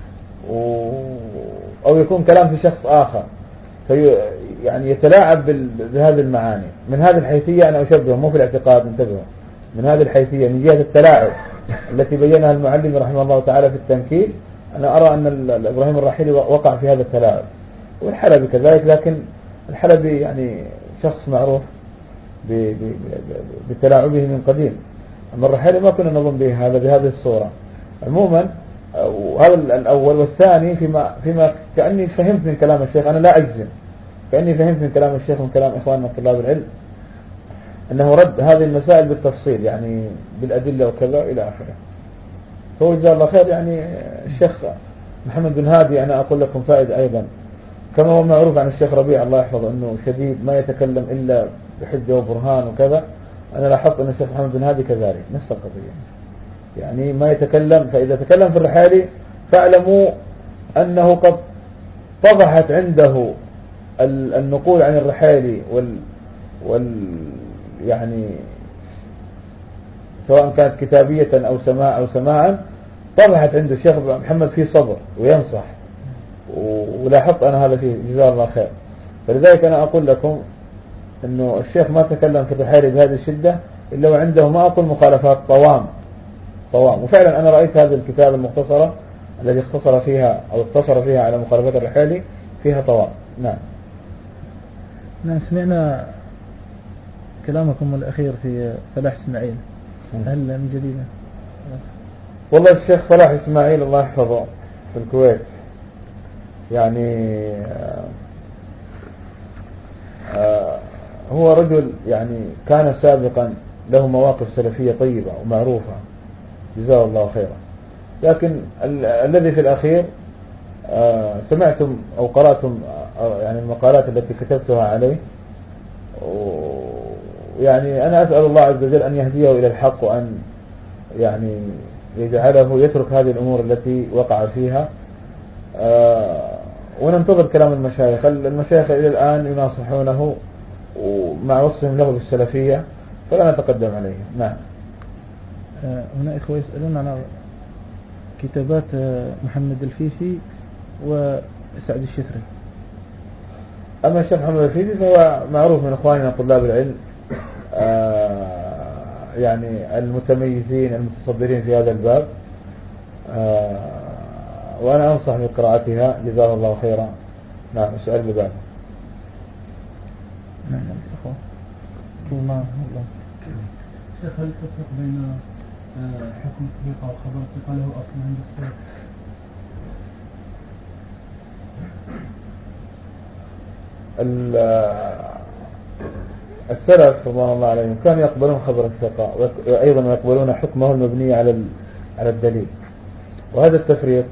B: أو يكون كلام في شخص آخر، يعني يتلاعب بهذه المعاني. من هذه الحيثية أنا أشبه، مو في الاعتقاد، انتبهوا، من هذه الحيثية من جهة التلاعب التي بينها المعلم رحمه الله تعالى في التنكيل. أنا أرى أن إبراهيم الرحيلي وقع في هذا التلاعب، والحلبي كذلك، لكن الحلبي يعني شخص معروف بتلاعبه من قديم. أما الرحيلي ما كنا نظن به بهذه الصورة. عموما هذا الأول. والثاني فيما كأني فهمت من كلام الشيخ، أنا لا أجزم، كأني فهمت من كلام الشيخ ومن كلام إخواننا طلاب العلم أنه رد هذه المسائل بالتفصيل، يعني بالأدلة وكذا إلى آخره. فهو جزاه الله خير. يعني الشيخ محمد بن هادي أنا أقول لكم فائدة أيضا، كما هو معروف عن الشيخ ربيع الله يحفظه أنه شديد ما يتكلم إلا بحجة وبرهان وكذا. أنا لاحظت أن الشيخ محمد بن هادي كذلك نفس القضية، يعني ما يتكلم. فإذا تكلم في الرحالي فاعلموا أنه قد طفحت عنده النقول عن الرحالي يعني سواء كانت كتابية أو سماعا طفحت عنده الشيخ محمد فيه صبر وينصح، ولاحظت أنا هذا فيه جزاه الله خير. فلذلك أنا أقول لكم أنه الشيخ ما تكلم في الرحالي بهذه الشدة إلا وعنده ما أقول مخالفات طوام. وفعلا أنا رأيت هذه الكتاب المختصرة الذي اختصر فيها على مخالفات الرحالي فيها طوام. نعم.
A: سمعنا كلامكم الأخير في فلاح إسماعيل، هل من جديد؟
B: والله الشيخ فلاح إسماعيل الله يحفظه في الكويت يعني هو رجل يعني كان سابقا له مواقف سلفية طيبة ومعروفة جزاه الله خيرا، لكن الذي في الأخير سمعتم أو قرأتم يعني المقالات التي كتبتها عليه، يعني أنا أسأل الله عز وجل أن يهديه إلى الحق وأن يعني يجعله يترك هذه الأمور التي وقع فيها، وننتظر كلام المشايخ. المشايخ إلى الآن يناصحونه ومع وصفهم له بالسلفية فلا نتقدم عليه. نعم.
A: هنا إخوة يسألون عن كتابات محمد الفيفي وسعد الشثري.
B: أما الشيخ محمد الفيدي فهو معروف من إخواننا طلاب العلم يعني المتميزين المتصدرين في هذا الباب، وأنا أنصح بقراءتها جزاه الله خيرا. نعم السؤال اللي بعده.
A: نعم كما الله
C: شيخ، هل تفرق بين حكم الثقة وخبر الثقة له أصل عند السلف؟
B: السلف رضوان الله عليهم كانوا يقبلون خبر الثقة وأيضا يقبلون حكمه المبني على الدليل، وهذا التفريق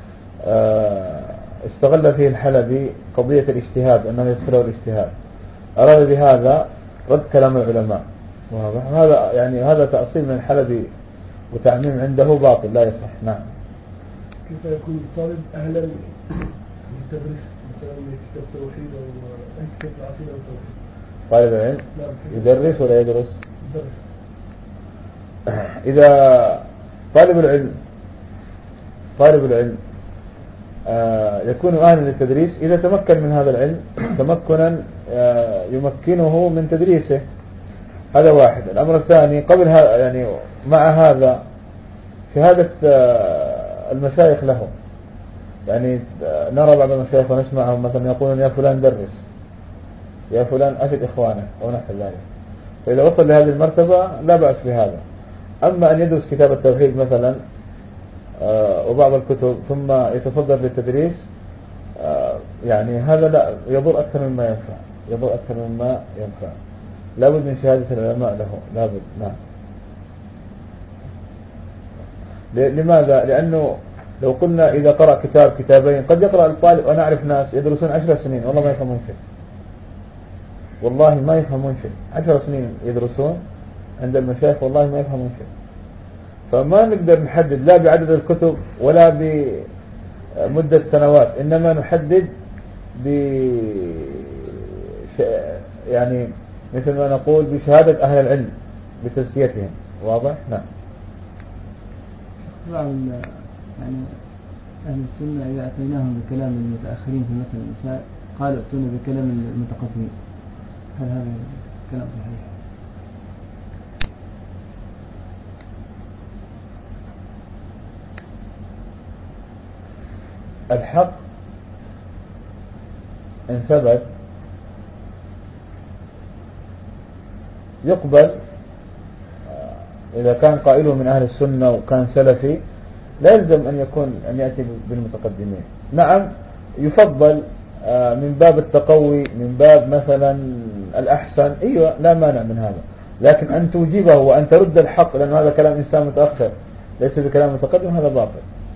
B: استغل فيه الحلبي قضية الاجتهاد، أنه يدخله الاجتهاد، أراد بهذا رد كلام العلماء، وهذا يعني هذا تأصيل من الحلبي وتعميم عنده باطل لا يصح. نعم.
F: كيف يكون الطالب أهلا للتدريس مثلا كتاب التوحيد أو أي كتاب العقيدة أو التوحيد؟
B: طالب العلم يدرس ولا يدرس؟
F: يدرس.
B: إذا طالب العلم يكون أهلا للتدريس إذا تمكن من هذا العلم تمكنا يمكنه من تدريسه، هذا واحد. الأمر الثاني قبل هذا يعني مع هذا شهادة المشايخ له، يعني نرى بعض المشايخ ونسمعهم مثلا يقولون يا فلان درس، يا فلان أفد إخوانك ونحو ذلك، فإذا وصل لهذه المرتبة لا بأس بهذا. أما أن يدرس كتاب التوحيد مثلا وبعض الكتب ثم يتصدر للتدريس يعني هذا لا يضر أكثر مما ينفع، لابد من شهادة العلماء له، لابد. نعم. لماذا؟ لأنه لو قلنا إذا قرأ كتاب كتابين قد يقرأ الطالب، وأنا أعرف ناس يدرسون 10 سنين والله ما يفهمون شيء، والله ما يفهمون شيء، 10 سنين يدرسون عند المشايخ والله ما يفهمون شيء. فما نقدر نحدد لا بعدد الكتب ولا بمدة سنوات، إنما نحدد يعني مثل ما نقول بشهادة أهل العلم بتزكيتهم. واضح؟ نعم.
D: بعض يعني أهل السنة إذا أتيناهم بكلام المتأخرين في مثل المسائل قالوا ائتونا بكلام المتقدمين، هل هذا كلام صحيح؟
B: الحق إن ثبت يقبل إذا كان قائله من أهل السنة وكان سلفي، لا يلزم أن يأتي بالمتقدمين. نعم يفضل من باب التقوي، من باب مثلا الأحسن، أيوة لا مانع من هذا، لكن أن توجبه وأن ترد الحق لأن هذا كلام إنسان متأخر ليس بكلام متقدم، هذا باطل.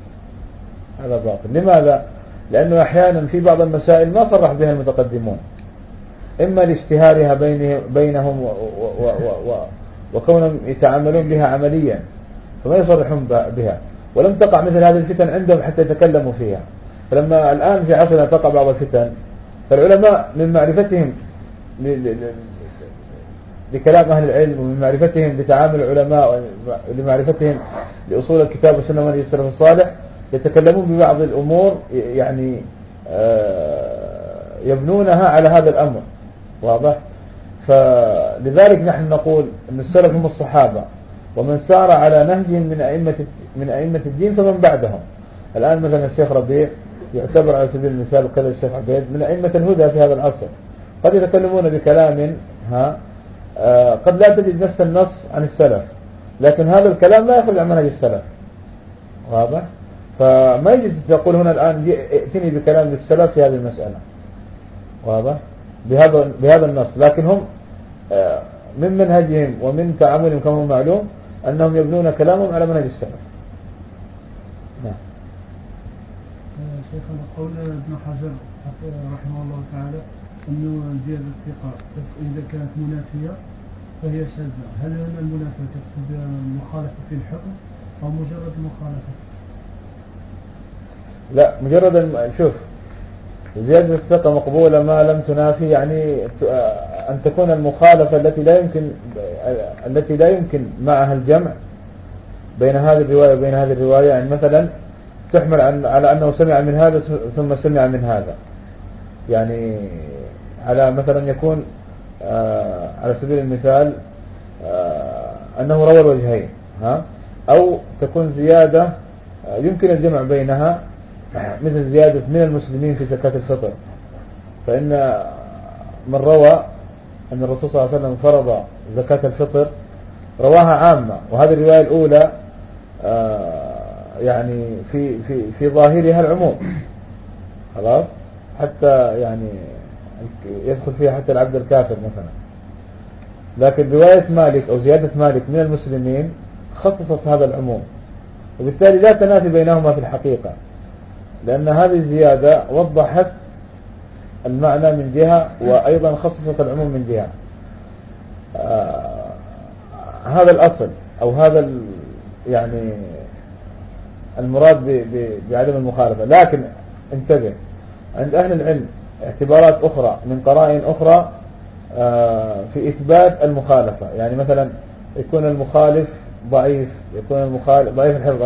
B: لماذا؟ لأنه أحيانا في بعض المسائل ما صرح بها المتقدمون، إما لاشتهارها بينهم وكونهم يتعاملون بها عمليا فما يصرحون بها، ولم تقع مثل هذه الفتن عندهم حتى يتكلموا فيها. فلما الآن في عصرنا تقع بعض الفتن، فالعلماء من معرفتهم لكلام أهل العلم ومن معرفتهم لتعامل العلماء ولمعرفتهم لأصول الكتاب والسنة ومنهج السلف الصالح يتكلمون ببعض الأمور يعني يبنونها على هذا الأمر. واضح؟ فلذلك نحن نقول أن السلف هم الصحابة ومن سار على نهجهم من أئمة الدين فمن بعدهم. الآن مثلا الشيخ ربيع يعتبر على سبيل المثال وكذا الشيخ عبيد من أئمة الهدى في هذا العصر، قد يتكلمون بكلام قد لا تجد نفس النص عن السلف، لكن هذا الكلام لا يخرج عن منهج السلف. واضح؟ فما يجب تقول هنا الآن ائتني بكلام للسلف في هذه المسألة. واضح؟ بهذا النص، لكن هم من منهجهم ومن تعاملهم كما هو معلوم أنهم يبنون كلامهم على منهج السلف. نعم.
C: شيخنا قول ابن حجر رحمه الله تعالى أنه زيادة الثقة إذا كانت منافية فهي شاذة، هل هنا المنافية تقصد المخالفة في الحكم أو مجرد المخالفة؟
B: لا، مجرد شوف، زيادة الثقة مقبولة ما لم تنافي، يعني أن تكون المخالفة التي لا يمكن معها الجمع بين هذه الرواية وبين هذه الرواية، يعني مثلا تحمل على أنه سمع من هذا ثم سمع من هذا، يعني على مثلا يكون على سبيل المثال أنه روى الوجهين، أو تكون زيادة يمكن الجمع بينها، مثل زيادة من المسلمين في زكاة الفطر، فإن من روى أن الرسول صلى الله عليه وسلم فرض زكاة الفطر رواها عامة، وهذه الرواية الأولى يعني في ظاهرها العموم، خلاص، حتى يعني يدخل فيها حتى العبد الكافر مثلا. لكن رواية مالك أو زيادة مالك من المسلمين خصصت هذا العموم، وبالتالي لا تنافي بينهما في الحقيقة، لأن هذه الزيادة وضحت المعنى من جهة، وأيضا خصصت العموم من جهة. هذا الأصل أو هذا يعني المراد بعدم المخالفة. لكن انتبه، عند أهل العلم اعتبارات أخرى من قرائن أخرى في إثبات المخالفة. يعني مثلا يكون المخالف ضعيف، يكون المخالف ضعيف الحفظ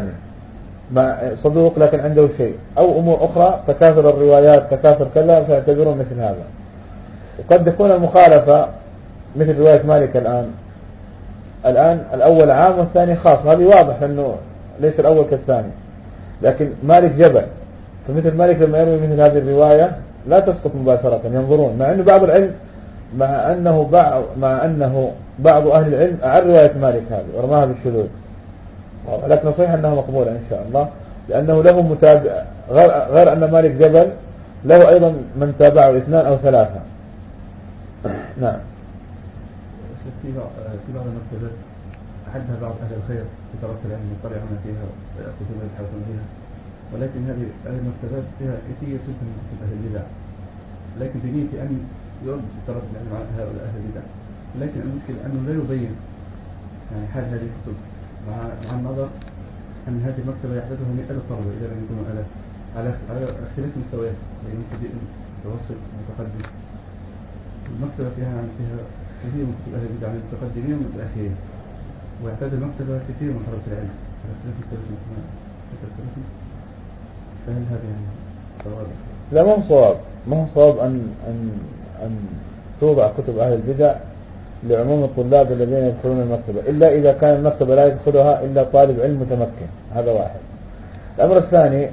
B: صدوق لكن عنده شيء، أو أمور أخرى تكاثر الروايات تكاثر كذا، فيعتبرون مثل هذا. وقد تكون المخالفة مثل رواية مالك الآن الأول عام والثاني خاص، هذه واضح أنه ليس الأول كالثاني، لكن مالك جبل، فمثل مالك لما يروي مثل هذه الرواية لا تسقط مباشرة، ينظرون، مع أنه بعض العلم مع أنه بعض أهل العلم أعر رواية مالك هذه ورماها بالشذوذ، لكن صحيح أنها مقبولة إن شاء الله، لأنه له متابع، غير أن مالك جبل له أيضا من تابعه 2 أو 3. نعم.
E: في بعض المكتبات أحدها بعض أهل الخير في طلبة العلم يطلعون فيها كتب يبحثون فيها، ولكن هذه المكتبات فيها كثير جدا من كتب أهل البدع، لكن بنية أن يرد طلبة العلم على هؤلاء أهل البدع، لكن المشكلة أنه لا يبين يعني حال هذه الكتب، مع النظر أن هذه المكتبة يحدثها 100,000 طلبة إذا لم يكونوا 1000 على اختلاف مستويات، يعني مبتدئ متوسط متقدم. المكتبة فيها كثير من كتب أهل البدع من المتقدمين والمتأخرين، ويعتاد المكتبة كثير من طلبة العلم على اختلاف مستويات. فهل هذا يعني صواب؟
B: لا، ما هو صواب أن توضع كتب أهل البدع لعموم الطلاب الذين يدخلون المكتبة، إلا إذا كان المكتبة لا يدخلها إلا طالب علم متمكن. هذا واحد. الأمر الثاني،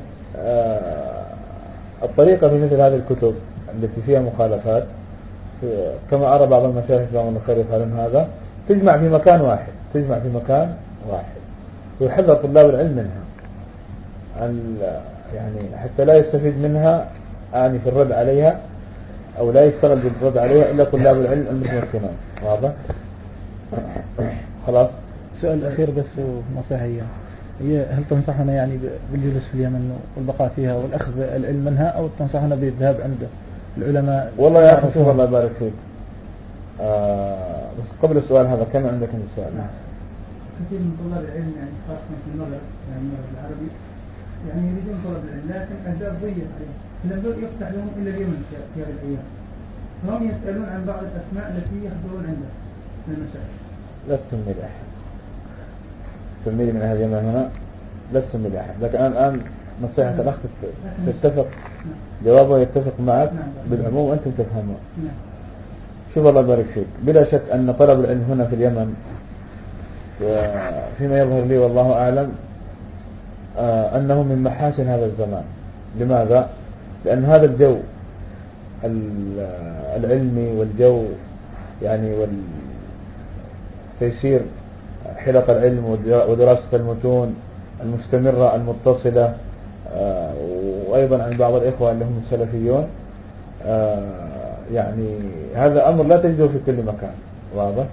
B: الطريقة في مثل هذه الكتب التي فيها مخالفات، كما أرى بعض المشايخ جزاهم الخير يفعلون هذا، تجمع في مكان واحد ويحذر طلاب العلم منها، يعني حتى لا يستفيد منها يعني في الرد عليها، أو لا يشتغل بالرد عليها إلا طلاب العلم المتمكنون. واضح؟ خلاص.
A: سؤال أخير بس ونصيحة هي هل تنصحنا يعني بالجلوس في اليمن والبقاء فيها والأخذ العلم منها، أو تنصحنا بالذهاب عند العلماء؟
B: والله يا أخي شوف، الله يبارك فيك، بس قبل السؤال هذا كم عندك من السؤال؟
C: كثير من طلاب العلم يعني خاصة في المغرب، يعني المغرب العربي، يعني يريدون طلب العلم لكن أهداف ضيقة عليهم، فلم يفتح لهم إلا اليمن في هذه الأيام، فهم يسألون عن بعض الأسماء التي يحضرون عندها من المشايخ.
B: لا تسمي لأحد، تسمي لي من أهل اليمن هنا، لا تسمي لأحد، لكن الآن نصيحة الأخ تتفق جوابه يتفق معك بالعموم وأنتم تفهمون. شوف الله يبارك فيك، بلا شك أن طلب العلم هنا في اليمن فيما يظهر لي والله أعلم أنه من محاسن هذا الزمان. لماذا؟ لأن هذا الجو العلمي والجو يعني والتيسير حلق العلم ودراسة المتون المستمرة المتصلة، وأيضا عن بعض الإخوة اللي هم السلفيون، يعني هذا أمر لا تجده في كل مكان. واضح؟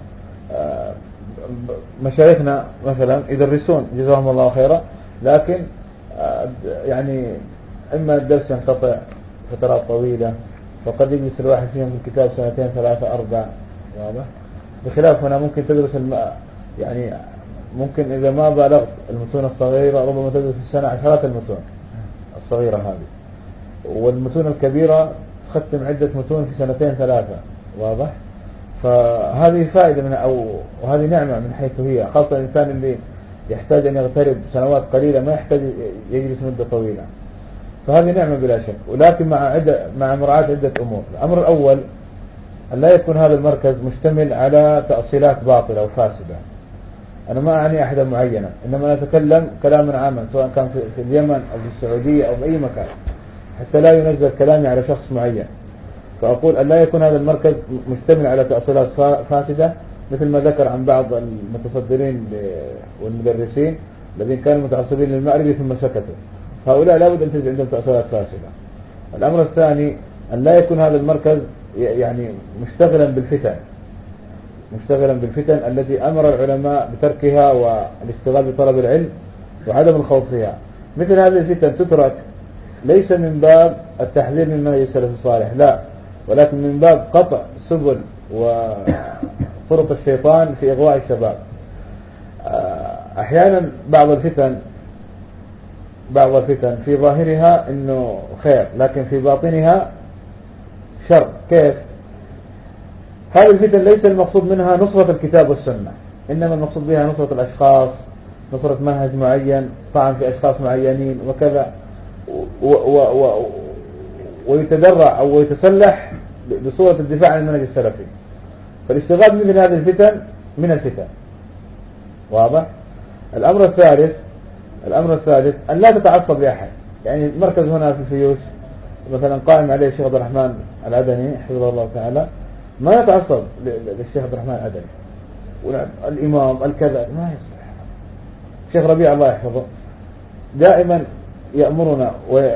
B: مشايخنا مثلا يدرسون جزاهم الله خيرا، لكن يعني إما الدرس ينقطع فترات طويلة، وقد يجلس الواحد فيهم في الكتاب 2 3 4. واضح؟ بخلاف هنا ممكن تدرس يعني ممكن إذا ما بالغت المتون الصغيرة ربما تدرس في السنة 10 المتون الصغيرة هذه، والمتون الكبيرة تختم عدة متون في 2 3. واضح؟ فهذه فائدة منها، وهذه نعمة من حيث هي، خاصة الإنسان اللي يحتاج أن يغترب سنوات قليلة، ما يحتاج يجلس مدة طويلة. فهذه نعمة بلا شك، ولكن مع مراعاة عدة أمور. الأمر الأول أن لا يكون هذا المركز مشتمل على تأصيلات باطلة وفاسدة. أنا ما أعني أحدا معينا، إنما نتكلم كلاما عاما سواء كان في اليمن أو في السعودية أو في أي مكان، حتى لا ينزل كلامي على شخص معين. فأقول أن لا يكون هذا المركز مشتمل على تأصيلات فاسدة، مثل ما ذكر عن بعض المتصدرين والمدرسين الذين كانوا متعصبين للمأربي ثم سكتوا. هؤلاء لا بد أن تجد عندهم تأصيلات فاسدة. الأمر الثاني أن لا يكون هذا المركز يعني مشتغلا بالفتن التي أمر العلماء بتركها والاشتغال بطلب العلم وعدم الخوض فيها. مثل هذه الفتن تترك ليس من باب التحذير من منهج السلف الصالح، لا، ولكن من باب قطع سبل وطرق الشيطان في إغواء الشباب. أحيانا بعض الفتن في ظاهرها إنه خير، لكن في باطنها شر. كيف؟ هذه الفتن ليس المقصود منها نصرة الكتاب والسنة، إنما المقصود بها نصرة الأشخاص، نصرة منهج معين، طعن في أشخاص معينين وكذا، ويتدرع أو يتسلح بصورة الدفاع عن المنهج السلفي. فالاشتغال بمثل هذه الفتن من الفتن. واضح؟ الأمر الثالث أن لا تتعصب لأحد. يعني المركز هنا في الفيوش مثلا قائم عليه الشيخ عبد الرحمن العدني حفظه الله تعالى، ما يتعصب للشيخ عبد الرحمن العدني والإمام الكذا، ما يصلح. الشيخ ربيع الله يحفظه دائما يأمرنا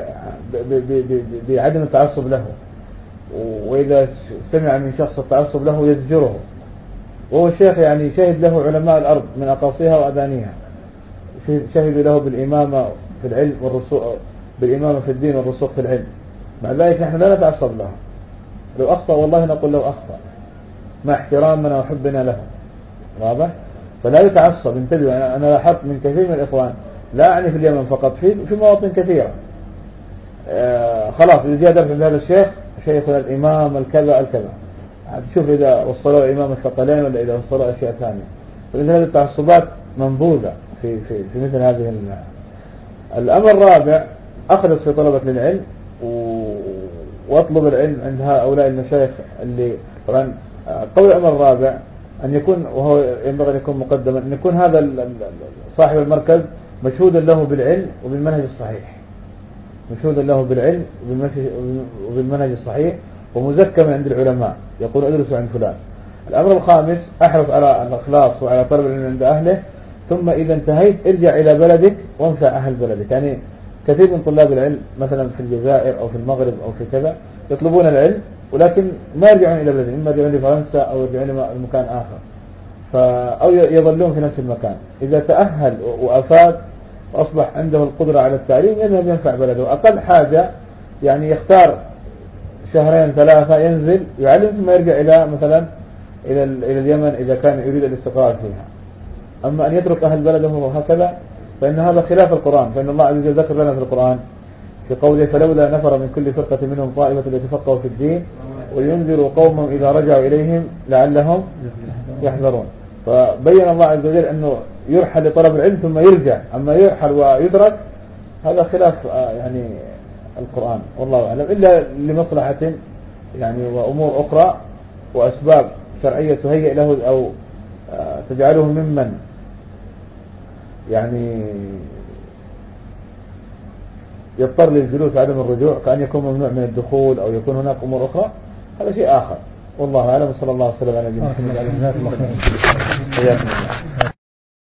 B: بعدم التعصب له، وإذا سمع من شخص التعصب له يزجره. وهو الشيخ يعني شهد له علماء الأرض من أقاصيها وأدانيها، شهدوا له بالإمامة في العلم والرسوخ، بالإمامة في الدين والرسوخ في العلم. مع ذلك نحن لا نتعصب له. لو أخطأ والله نقول له أخطأ مع احترامنا وحبنا له. واضح؟ فلا يتعصب. انتبهوا، أنا لاحظت من كثير من الإخوان، لا أعني في اليمن فقط، في مواطن كثيرة، خلاص إذا جاء درس عند هذا الشيخ شيخنا الإمام الكذا تشوف إذا وصلوا الإمام الثقلين ولا إذا وصلوا أشياء ثانية. فإذا هذه التعصبات منبوذة في مثل هذه الأمر الرابع أخلص في طلبة للعلم واطلب العلم عند هؤلاء المشايخ اللي طبعا. قول الأمر الرابع أن يكون، وهو ينبغي أن يكون مقدما، أن يكون هذا صاحب المركز مشهودا له بالعلم وبالمنهج الصحيح، ومزكى من عند العلماء، يقول ادرسوا عند فلان. الأمر الخامس أحرص على الإخلاص وعلى طلب العلم عند أهله، ثم إذا انتهيت ارجع إلى بلدك وانفع أهل بلدك. يعني كثير من طلاب العلم مثلا في الجزائر أو في المغرب أو في كذا يطلبون العلم ولكن ما يرجعون إلى بلدهم، إما يرجعون لفرنسا أو يرجعون لمكان آخر، أو يظلون في نفس المكان. إذا تأهل وأفاد وأصبح عنده القدرة على التعليم يذهب ينفع بلده. أقل حاجة يعني يختار 2-3 ينزل يعلم ثم يرجع إلى مثلا إلى اليمن إذا كان يريد الاستقرار فيها. أما أن يترك أهل بلده وهكذا فإن هذا خلاف القرآن. فإن الله عز وجل ذكر لنا في القرآن في قوله فلولا نفر من كل فرقة منهم طائفة ليتفقهوا في الدين وينذروا قومهم إذا رجعوا إليهم لعلهم يحذرون. فبين الله عز وجل أنه يرحل لطلب العلم ثم يرجع، أما يرحل ويدرك هذا خلاف يعني القرآن والله أعلم، إلا لمصلحة يعني وأمور أخرى وأسباب شرعية تهيئ له أو تجعله ممن يعني يضطر للجلوس عدم الرجوع، كأن يكون ممنوع من الدخول أو يكون هناك أمور أخرى، هذا شيء آخر والله أعلم. صلى الله عليه وسلم على نبينا محمد.